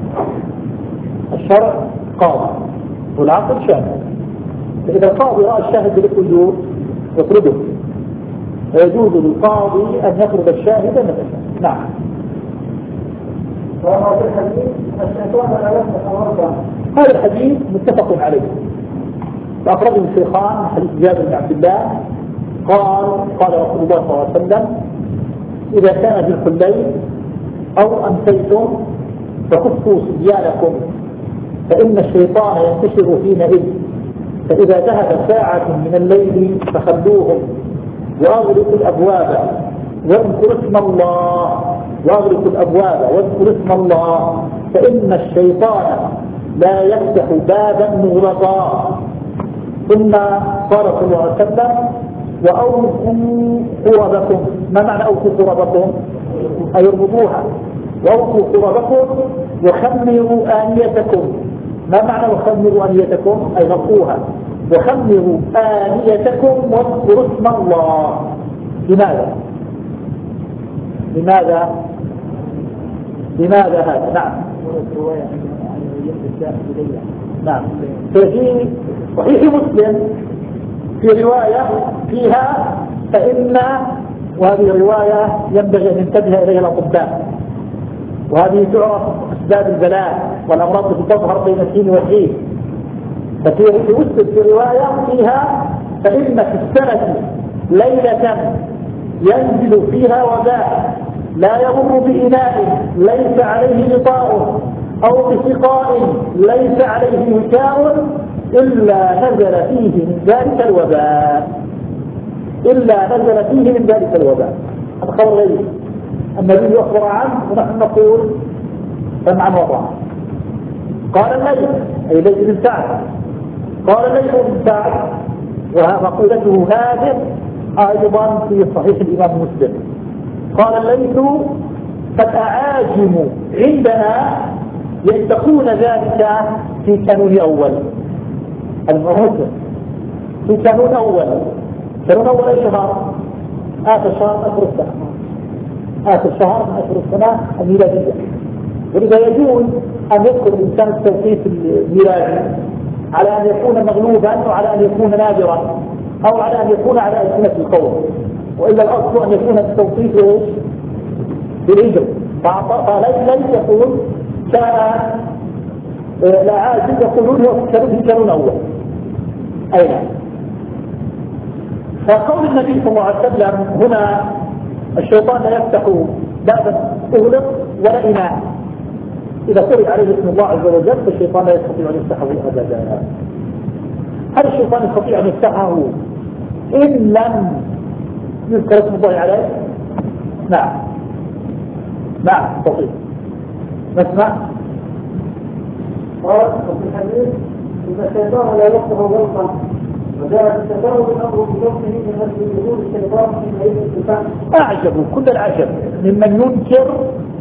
الشرع قاضي والعقل شاهد، فإذا القاضي رأى الشاهد بالأجور يفرضه، ويجوز للقاضي أن يفرض الشاهد من الشاهد. نعم. وهذا الحديث الشيطان لا يفتح ورقا. هذا الحديث متفق عليه، فأخرجه الشيخان حديث جابر بن عبد الله قال قال رسول الله صلى الله عليه وسلم إذا كان جنح الليل أو أمسيتم فكفوا صبيانكم فإن الشيطان ينتشر حينئذ، فإذا ذهب ساعة من الليل فخلوهم وأغلقوا الأبواب واذكروا اسم الله وأغلقوا الأبواب واذكروا اسم الله فإن الشيطان لا يفتح بابا مغلقا. ثم قال صلى الله عليه وسلم وأوفوا قربكم. ما معنى أوفوا قربكم؟ أي اربطوها. وأوفوا قربكم وخمروا آنيتكم. ما معنى وخمروا آنيتكم؟ أي غطوها. وخمروا آنيتكم واذكروا اسم الله. لماذا؟ لماذا؟ لماذا هذا؟ نعم. نعم. ففي صحيح مسلم في رواية فيها فإن، وهذه الرواية ينبغي أن ينتبه إليها الأطباء، وهذه تعرف أسباب البلاء والأمراض التي تظهر بين الحين والحين. ففي مسلم في رواية فيها فإن في السنة ليلة ينزل فيها وباء لا يمر بإناء ليس عليه غطاء أو بسقاء ليس عليه وكاء إلا نزل فيه من ذلك الوباء إلا نزل فيه من ذلك الوباء. هذا خبر غير النبي أخبر عنه ونحن نقول سمعا وطاعة. قال الليث أي ليث بن سعد قال الليث بن سعد ومقولته هذه أيضا في صحيح الإمام مسلم قال الليث فالأعاجم عندنا يتقون ذلك في كانون أول. المعروف في كانون أول. كانون أول أي شهر؟ آخر شهر آخر السنة آخر شهر من أشهر السنة الميلادية. ولذا يجوز أن يذكر الإنسان التوقيت الميلادي على أن يكون مغلوبا وعلى أن يكون نادرا أو على أن يكون على ألسنة القوم، وإلا الأصل أن يكون التوقيت بالهجرة. فليس يقول كان لا عاجز يقولون في كانون أول. أين فقول النبي صلى الله عليه وسلم هنا الشيطان لا يفتح بابا أغلق ولا إناء. إذا قرئ عليه اسم الله عز وجل فالشيطان لا يستطيع أن يفتحه أبدا. هل الشيطان يستطيع أن يفتحه إن لم يذكر اسم الله عليه؟ نعم نعم يستطيع. نسمع. قال وفي الحديث إن الشيطان لا يصلح غلطا، وجاء التفاوت الأمر بنفسه من أجل وجود الشيطان في بعيد الاتفاق. أعجب كل العجب ممن ينكر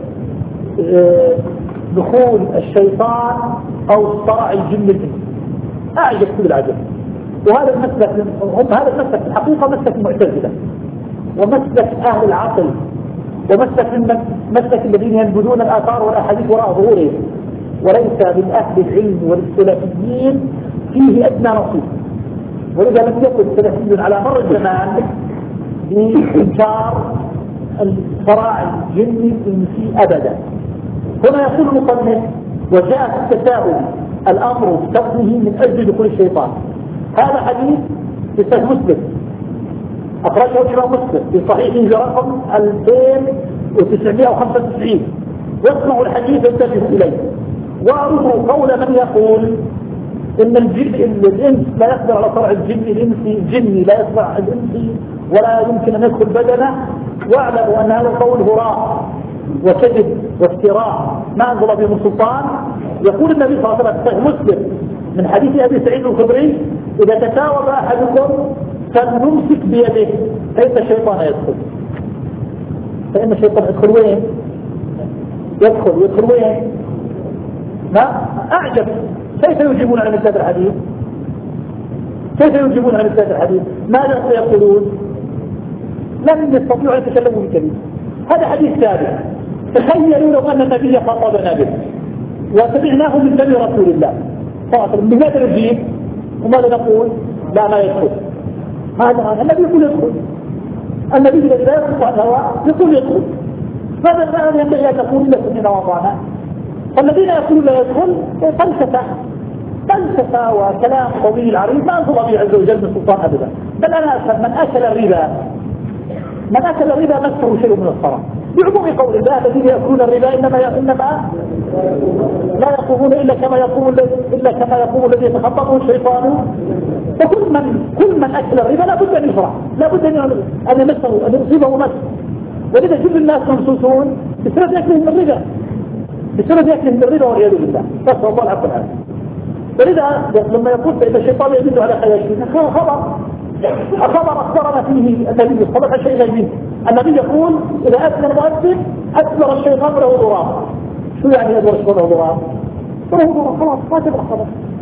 دخول الشيطان أو صراع الجن الإنس، أعجب كل العجب. وهذا المسلك هم هذا المسلك في الحقيقة مسلك المعتزلة ومسلك أهل العقل ومسلك من مسلك الذين ينبذون الآثار والأحاديث وراء ظهورهم، وليس من أهل العلم والسلفيين فيه أدنى نصيب. ولذا لم يكن سلفي على مر الزمان بإنكار الصراع الجني الإنسي أبدا. هنا يقول المصنف وجاء في التساؤل الأمر بتقضيه من أجل دخول الشيطان. هذا حديث في صحيح مسلم أخرجه الإمام مسلم في صحيحه برقم ألفين وتسعمائة وخمسة وتسعين. واسمعوا الحديث انتبهوا إليه واعرفوا قول من يقول إن الجن الإنس لا يقدر على صرع الجن الإنسي، الجني لا يصرع الإنسي ولا يمكن أن يدخل بدنه، واعلموا أن هذا القول هراء وكذب وافتراء ما أنزل به من سلطان. يقول النبي صلى الله عليه وسلم في صحيح مسلم من حديث أبي سعيد الخدري إذا تساوى أحدكم فلنمسك بيده فإن الشيطان يدخل. فإن الشيطان يدخل وين؟ يدخل يدخل وين؟ ما أعجب. كيف يجيبون عن مثل الحديث؟ كيف يجيبون عن مثل الحديث؟ ماذا سيقولون؟ لم يستطيعوا أن يتكلموا بالكلمة. هذا حديث ثابت. تخيلوا لو أن النبي خاطبنا به وسمعناه من نبي رسول الله صلى الله عليه وسلم، بماذا نجيب؟ وماذا نقول؟ لا ما يدخل. هذا النبي يقول يدخل. النبي الذي لا يدخل عن الهواء يقول يدخل. ماذا ينبغي أن نقول إلا سمعنا وأطعنا؟ فالذين يقولون لا يدخل فلسفة فلسفة وكلام طويل عريض ما أنزل الله عز وجل من سلطان أبدا. بل أنا أسأل من أكل الربا من أكل الربا مسه شيء من الصرع بعموم قول الله الذين يأكلون الربا إنما إنما لا يقومون إلا كما يقوم إلا كما يقوم الذي يتخبطه الشيطان. فكل من كل من أكل الربا لا بد أن يشرع، لا بد أن يمسه أن يصيبه مس. ولذا كل الناس ممسوسون بسبب أكلهم الربا بسبب أكلهم الربا والعياذ بالله. بس الله العفو العافية. ولذا لما يقول فإن الشيطان يدل على خياشيم خبر خبر أخبرنا فيه النبي صلى الله عليه وسلم شيء غيبي. النبي يقول إذا أذن المؤذن أكبر الشيطان له ضرام. شو يعني أكبر الشيطان له ضرام؟ له ضرام خلاص ما تبقى خبر.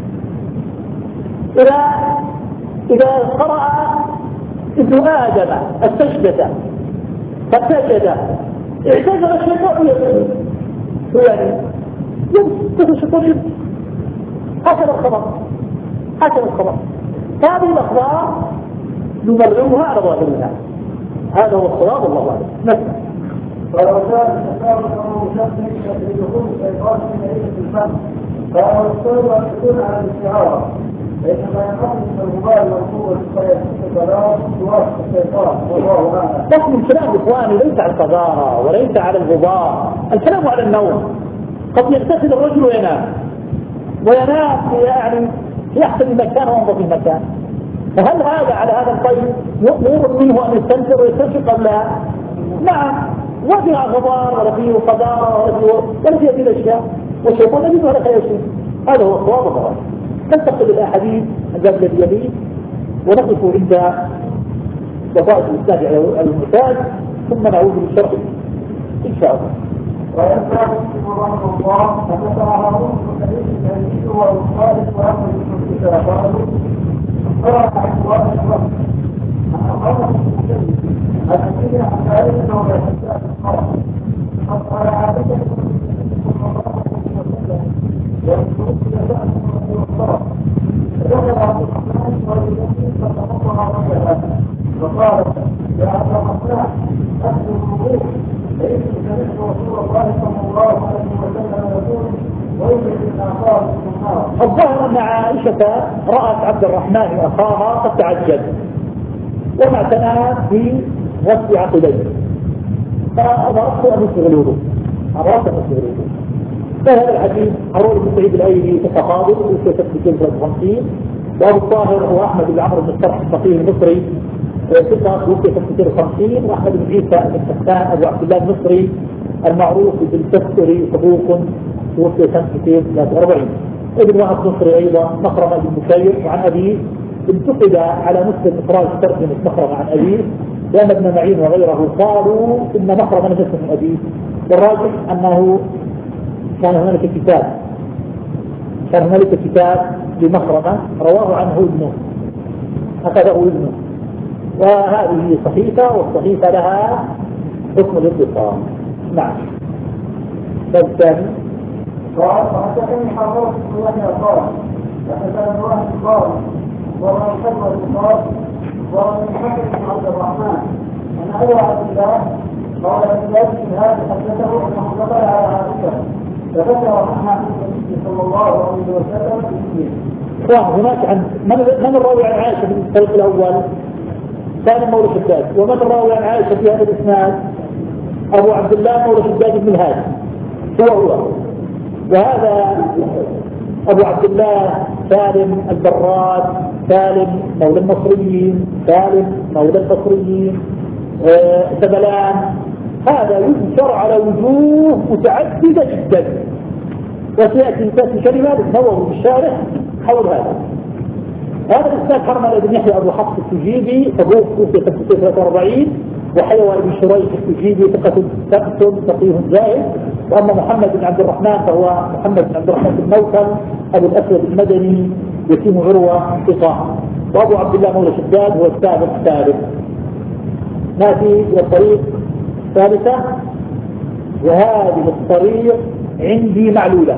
إذا إذا قرأ ابن آدم السجدة فسجد اعتذر الشيطان يقول شو يعني؟ يمسك الشيطان يمسك. هكذا الخبر هكذا الخبر. هذه الأخبار نمررها على ظاهرها. هذا هو الصواب والله أعلم. نسمع. ولو كان التساؤل أمر شخص يدخل الشيطان في معيشة الفم فهو الصواب أن يكون على الاستعارة، فإنما ينقص من الغبار والقوة فيكون كلام سواء الشيطان والله أعلم. لكن الكلام إخواني ليس على القذارة وليس على الغبار، الكلام على النوم. قد يغتسل الرجل وينام وينام في يعني في أحسن مكان وأنظف المكان، فهل هذا على هذا القيد يطلب منه أن يستنكر ويستنشق قبل لا؟ نعم، وفيها غبار ولا فيه قذارة ولا فيه ولا فيه هذه الأشياء والشيطان لا يجب على خير شيء. هذا هو الصواب والله. ننتقل الأحاديث الباب الذي يليه ونقف عند وفاة الإسلام على المعتاد ثم نعود للشرح إن شاء الله. وينفع مسلم رحمه الله فكتب هارون وكريم الهندي والخالد واحمد بن كتاب قالوا قرأ عن سؤال الرب عن أقامة المسلم الذين عن ذلك أنه لا يحتاج القرآن قد قال عادة صلى الله عليه وسلم يذكرون بلسان والصلاة فدخل عبد الرحمن والذين فتوضأ رجلا فقال يا عبد الرحمن أخذ الوضوء فإن سمعت رسول الله صلى الله عليه وسلم يقول ويل للآخار من النار. الظاهر أن عائشة رأت عبد الرحمن أخاها قد تعجل وما اعتنى في غسل عقبيه فأمرته أن يسبغ الوضوء أمرته أن يسبغ الوضوء. فهذا الحديث هارون بن سعيد الأيلي في التفاضل في ستة وخمسين وأبو الطاهر هو أحمد بن عمرو بن الصرح الفقيه المصري ستة توفي في ستة وخمسين وأحمد بن عيسى بن سحتان أبو عبد الله المصري المعروف بالتستري صدوق توفي سنة ثلاثة وأربعين. ابن وهب مصري أيضا مخرمة بن مكير وعن أبيه. انتقد على مسلم إخراج ترجمة مخرمة عن أبيه لأن ابن معين وغيره قالوا إن مخرمة نجس من أبيه، والراجح أنه كان هنالك كتاب كان هنالك كتاب لمخرمة رواه عنه ابنه أخذه ابنه، وهذه صحيفة والصحيفة لها حكم الاتصال. نعم. الثاني قال وحدثني حضرت بن يحيى قال حدثنا واحد قال ومن حكم قال ومن حكم بن عبد الرحمن ان ابا عبد الله قال في ذلك هذا حدثه انه دخل على عائشه فذكر عنها النبي صلى الله عليه وسلم في هناك عن من من الراوي عن عائشه في الطريق الاول كان مولى شداد، ومن الراوي عن عائشه في هذا الاسناد ابو عبد الله مولى شداد بن الهادي هو هو، وهذا ابو عبد الله سالم البراد سالم مولى المصريين سالم مولى البصريين سبلان، هذا يذكر على وجوه متعدده جدا، وسياتي في كلمات النووي بالشارح حول هذا. هذا الاسناد حرمل بن يحيى ابو حفص التجيبي صدوق في ثلاثة وأربعين، وحيوى بن شريح التجيبي ثقة ثبت فقيه زاهد. واما محمد بن عبد الرحمن فهو محمد بن عبد الرحمن بن موكل ابو الاسود المدني يتيم عروه ثقة، وابو عبد الله مولى شداد هو السابق الثالث. ناتي الى الطريق الثالثة، وهذه الطريق عندي معلولة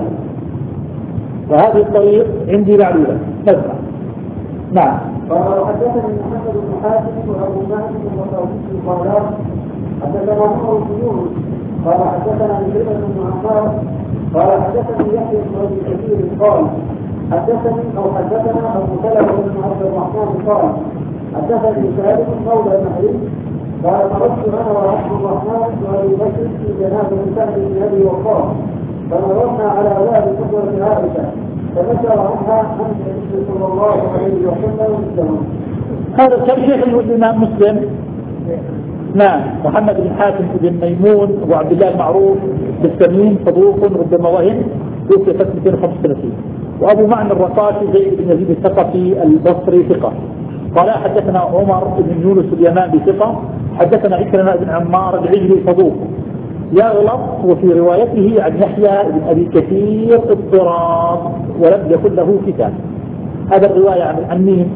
وهذه الطريق عندي معلولة نسمع. نعم. قال حدثني محمد بن حاتم وابو مهدي وتوفيق قال حدثنا عمر بن يونس قال حدثنا مسلم بن عمار قال حدثني يحيى بن ابي كثير قال حدثني او حدثنا ابو سلمة بن عبد الرحمن قال حدثني سالم مولى المحرم قال خرجت انا وعبد الرحمن وابي بكر في جنازه سعد بن ابي وقاص فمررنا على باب حجره عائشه فذكر عنها عن النبي صلى الله عليه وسلم مثله. هذا الشيخ الامام مسلم. نعم. محمد بن حاتم بن ميمون ابو عبد الله المعروف بالتميم صدوق ربما وهم توفي سنه مئتين وخمسة وثلاثين. وابو معنى الرقاشي زيد بن يزيد الثقفي البصري ثقه. قال حدثنا عمر بن يونس اليمامي ثقه. حدثنا عكرمة بن عمار العجلي صدوق يغلط، وفي روايته عن يحيى بن ابي كثير اضطراب ولم يكن له كتاب. هذا الروايه عن عن مين؟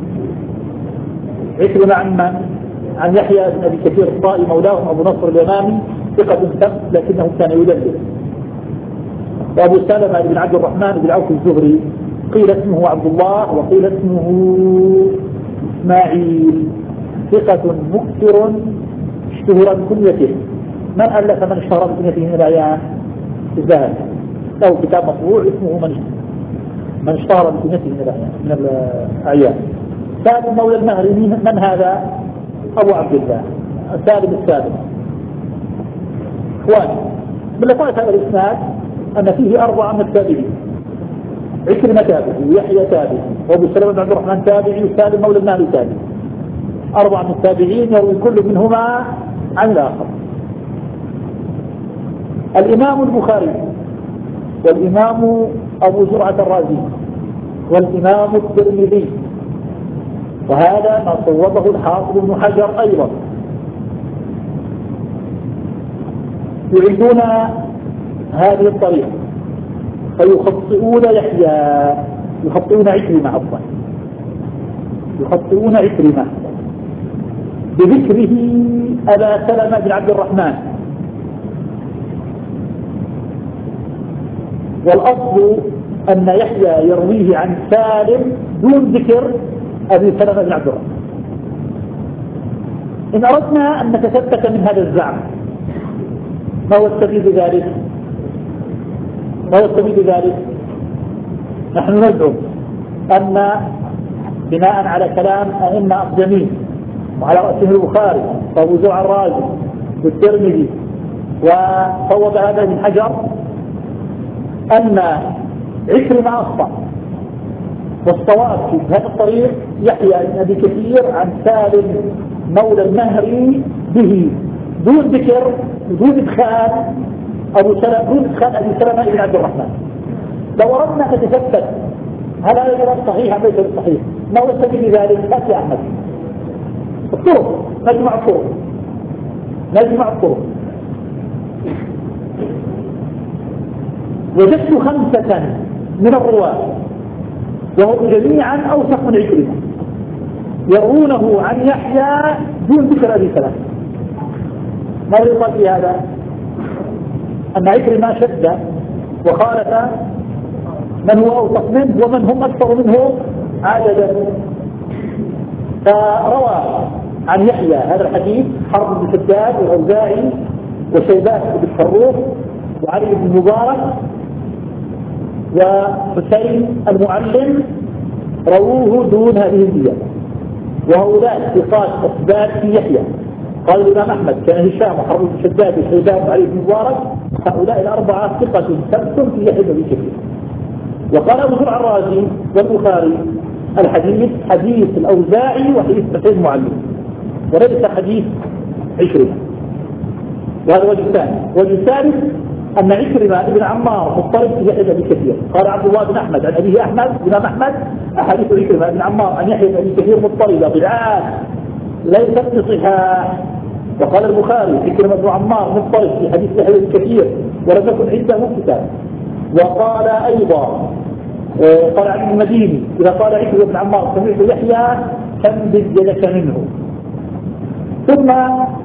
عكرمة عن من؟ عن يحيى بن ابي كثير الطائي مولاهم ابو نصر اليمامي ثقة ثبت لكنه كان يدلس. وابو سلمة بن عبد الرحمن بن عوف الزهري قيل اسمه عبد الله وقيل اسمه اسماعيل ثقة مكثر اشتهر بكنيته. من ألف من اشتهر بكنيته من الأعيان؟ الذهبي له كتاب مطبوع اسمه من من اشتهر بكنيته من الأعيان من الأعيان. سالم مولى المهري من هذا؟ أبو عبد الله سالم السابق. إخواني من لطائف هذا الإسناد أن فيه أربعة من التابعين: عكرمة تابعي ويحيى تابعي وأبو سلمة بن عبد الرحمن تابعي وسالم مولى المهري تابعي. أربعة من التابعين يروي كل منهما عن الآخر. الإمام البخاري والإمام أبو زرعة الرازي والإمام الترمذي، وهذا ما صوبه الحافظ ابن حجر أيضا، يعيدون هذه الطريقة فيخطئون يحيى يخطئون عكرمة عفوا يخطئون عكرمة بذكره أبا سلمة بن عبد الرحمن، والأصل أن يحيى يرويه عن سالم دون ذكر أبي سلمة بن عبد الرحمن. إن أردنا أن نتثبت من هذا الزعم ما هو السبيل ذلك؟ ما هو السبيل ذلك؟ نحن نزعم أن بناء على كلام أئمة أقدمين وعلى رأسه البخاري وأبو زرعة الرازي والترمذي وصوب هذا ابن حجر أن عكرمة أخطأ، والصواب في هذا الطريق يحيى بن أبي كثير عن سالم مولى المهري به دون ذكر دون إدخال أبو سلمة دون إدخال أبي سلمة بن عبد الرحمن. لو أردنا أن نتثبت هل هذا الكلام صحيح أم ليس صحيح؟ ما هو السبيل لذلك؟ هات يا أحمد الطرق، نجمع الطرق نجمع الطرق وجدت خمسة من الرواة وهم جميعا أوثق من عكرمة يرونه عن يحيى دون ذكر أبي سلمة. ما يقال في هذا؟ أن عكرمة شد وخالف من هو أوثق منه ومن هم أكثر منه عددا، فروى عن يحيى هذا الحديث حرب بن شداد والأوزاعي وشيبان بن الفروخ وعلي بن المبارك وحسين المعلم رووه دون هذه الزيادة، وهؤلاء ثقات أثبات في يحيى. قال الإمام أحمد كان هشام وحرب بن شداد وشيبان وعلي بن المبارك هؤلاء الأربعة ثقة ثبت في يحيى بن كثير. وقال أبو زرع الرازي والبخاري الحديث حديث الأوزاعي وحديث حسين المعلم وليس حديث عكرمة. وهذا وجه ثاني. وجه ثالث أن عكرمة بن عمار مضطرب في يحيى بن كثير. قال عبد الله بن أحمد عن أبيه أحمد الإمام أحمد أحاديث عكرمة بن عمار عن يحيى بن كثير مضطربة ضعاف ليست بصحاح. وقال البخاري عكرمة بن عمار مضطرب في حديث يحيى بن كثير ولم يكن عنده كتاب. وقال أيضا قال عن المديني إذا قال عكرمة بن عمار سمعت يحيى فانبذ يدك منه. ثم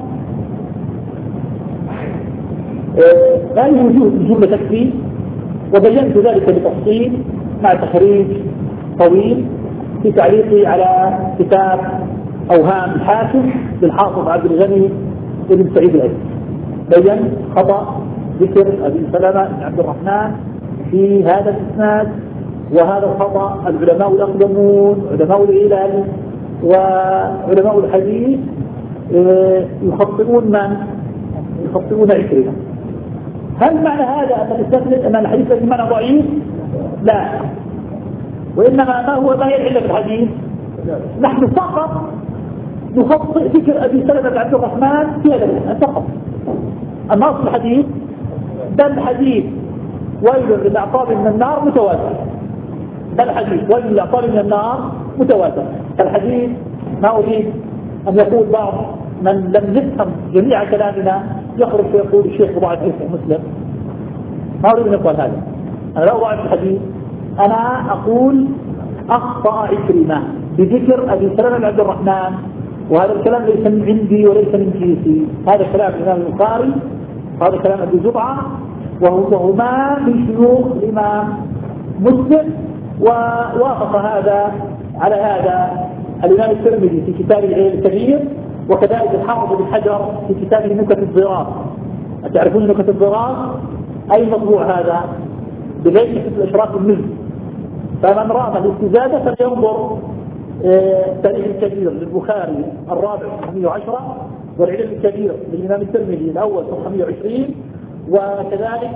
هذه وجوه الجملة تكفي، وبينت ذلك بتفصيل مع تخريج طويل في تعليقي على كتاب أوهام الحاكم للحافظ عبد الغني بن سعيد العيسى. بين خطأ ذكر أبي سلمة بن عبد الرحمن في هذا الإسناد، وهذا الخطأ العلماء الأقدمون علماء العلل وعلماء الحديث يخطئون من؟ يخطئون عكرمة. هل معنى هذا أن نستثبت أن الحديث الذي معنى ضعيف؟ لا، وإنما ما هو ما هي العلة في الحديث؟ نحن فقط نخطئ ذكر أبي سلمة بن عبد الرحمن في هذا الإسناد فقط. أما أصل الحديث بل حديث ويل للأعقاب من النار متواتر، بل حديث ويل للأعقاب من النار متواتر. الحديث ما أريد أن يقول بعض من لم يفهم جميع كلامنا يخرج ويقول الشيخ ضاعف في مسلم. ما أريد أن يقول هذا، أنا لا أضاعف الحديث، أنا أقول أخطأ عكرمة بذكر أبي سلمة بن عبد الرحمن، وهذا الكلام ليس من عندي وليس من جيسي، هذا كلام الإمام البخاري، هذا كلام أبي زرعة، وهما من شيوخ الإمام مسلم. ووافق هذا على هذا الإمام الترمذي في كتابه العلل الكبير، وكذلك الحافظ بن حجر في كتابه نكت الضرار. تعرفون نكت الضرار؟ أي مطبوع هذا؟ بغير في الإشراف المزي. فمن رام الاستزادة فلينظر التاريخ الكبير للبخاري الرابع خمسمائة وعشرة، والعلل الكبير للإمام الترمذي الأول خمسمائة وعشرين، وكذلك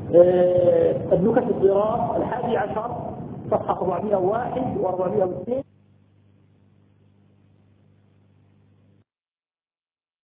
النكت الضرار الحادي عشر صفحة أربعمائة وواحد وأربعمائة واثنين.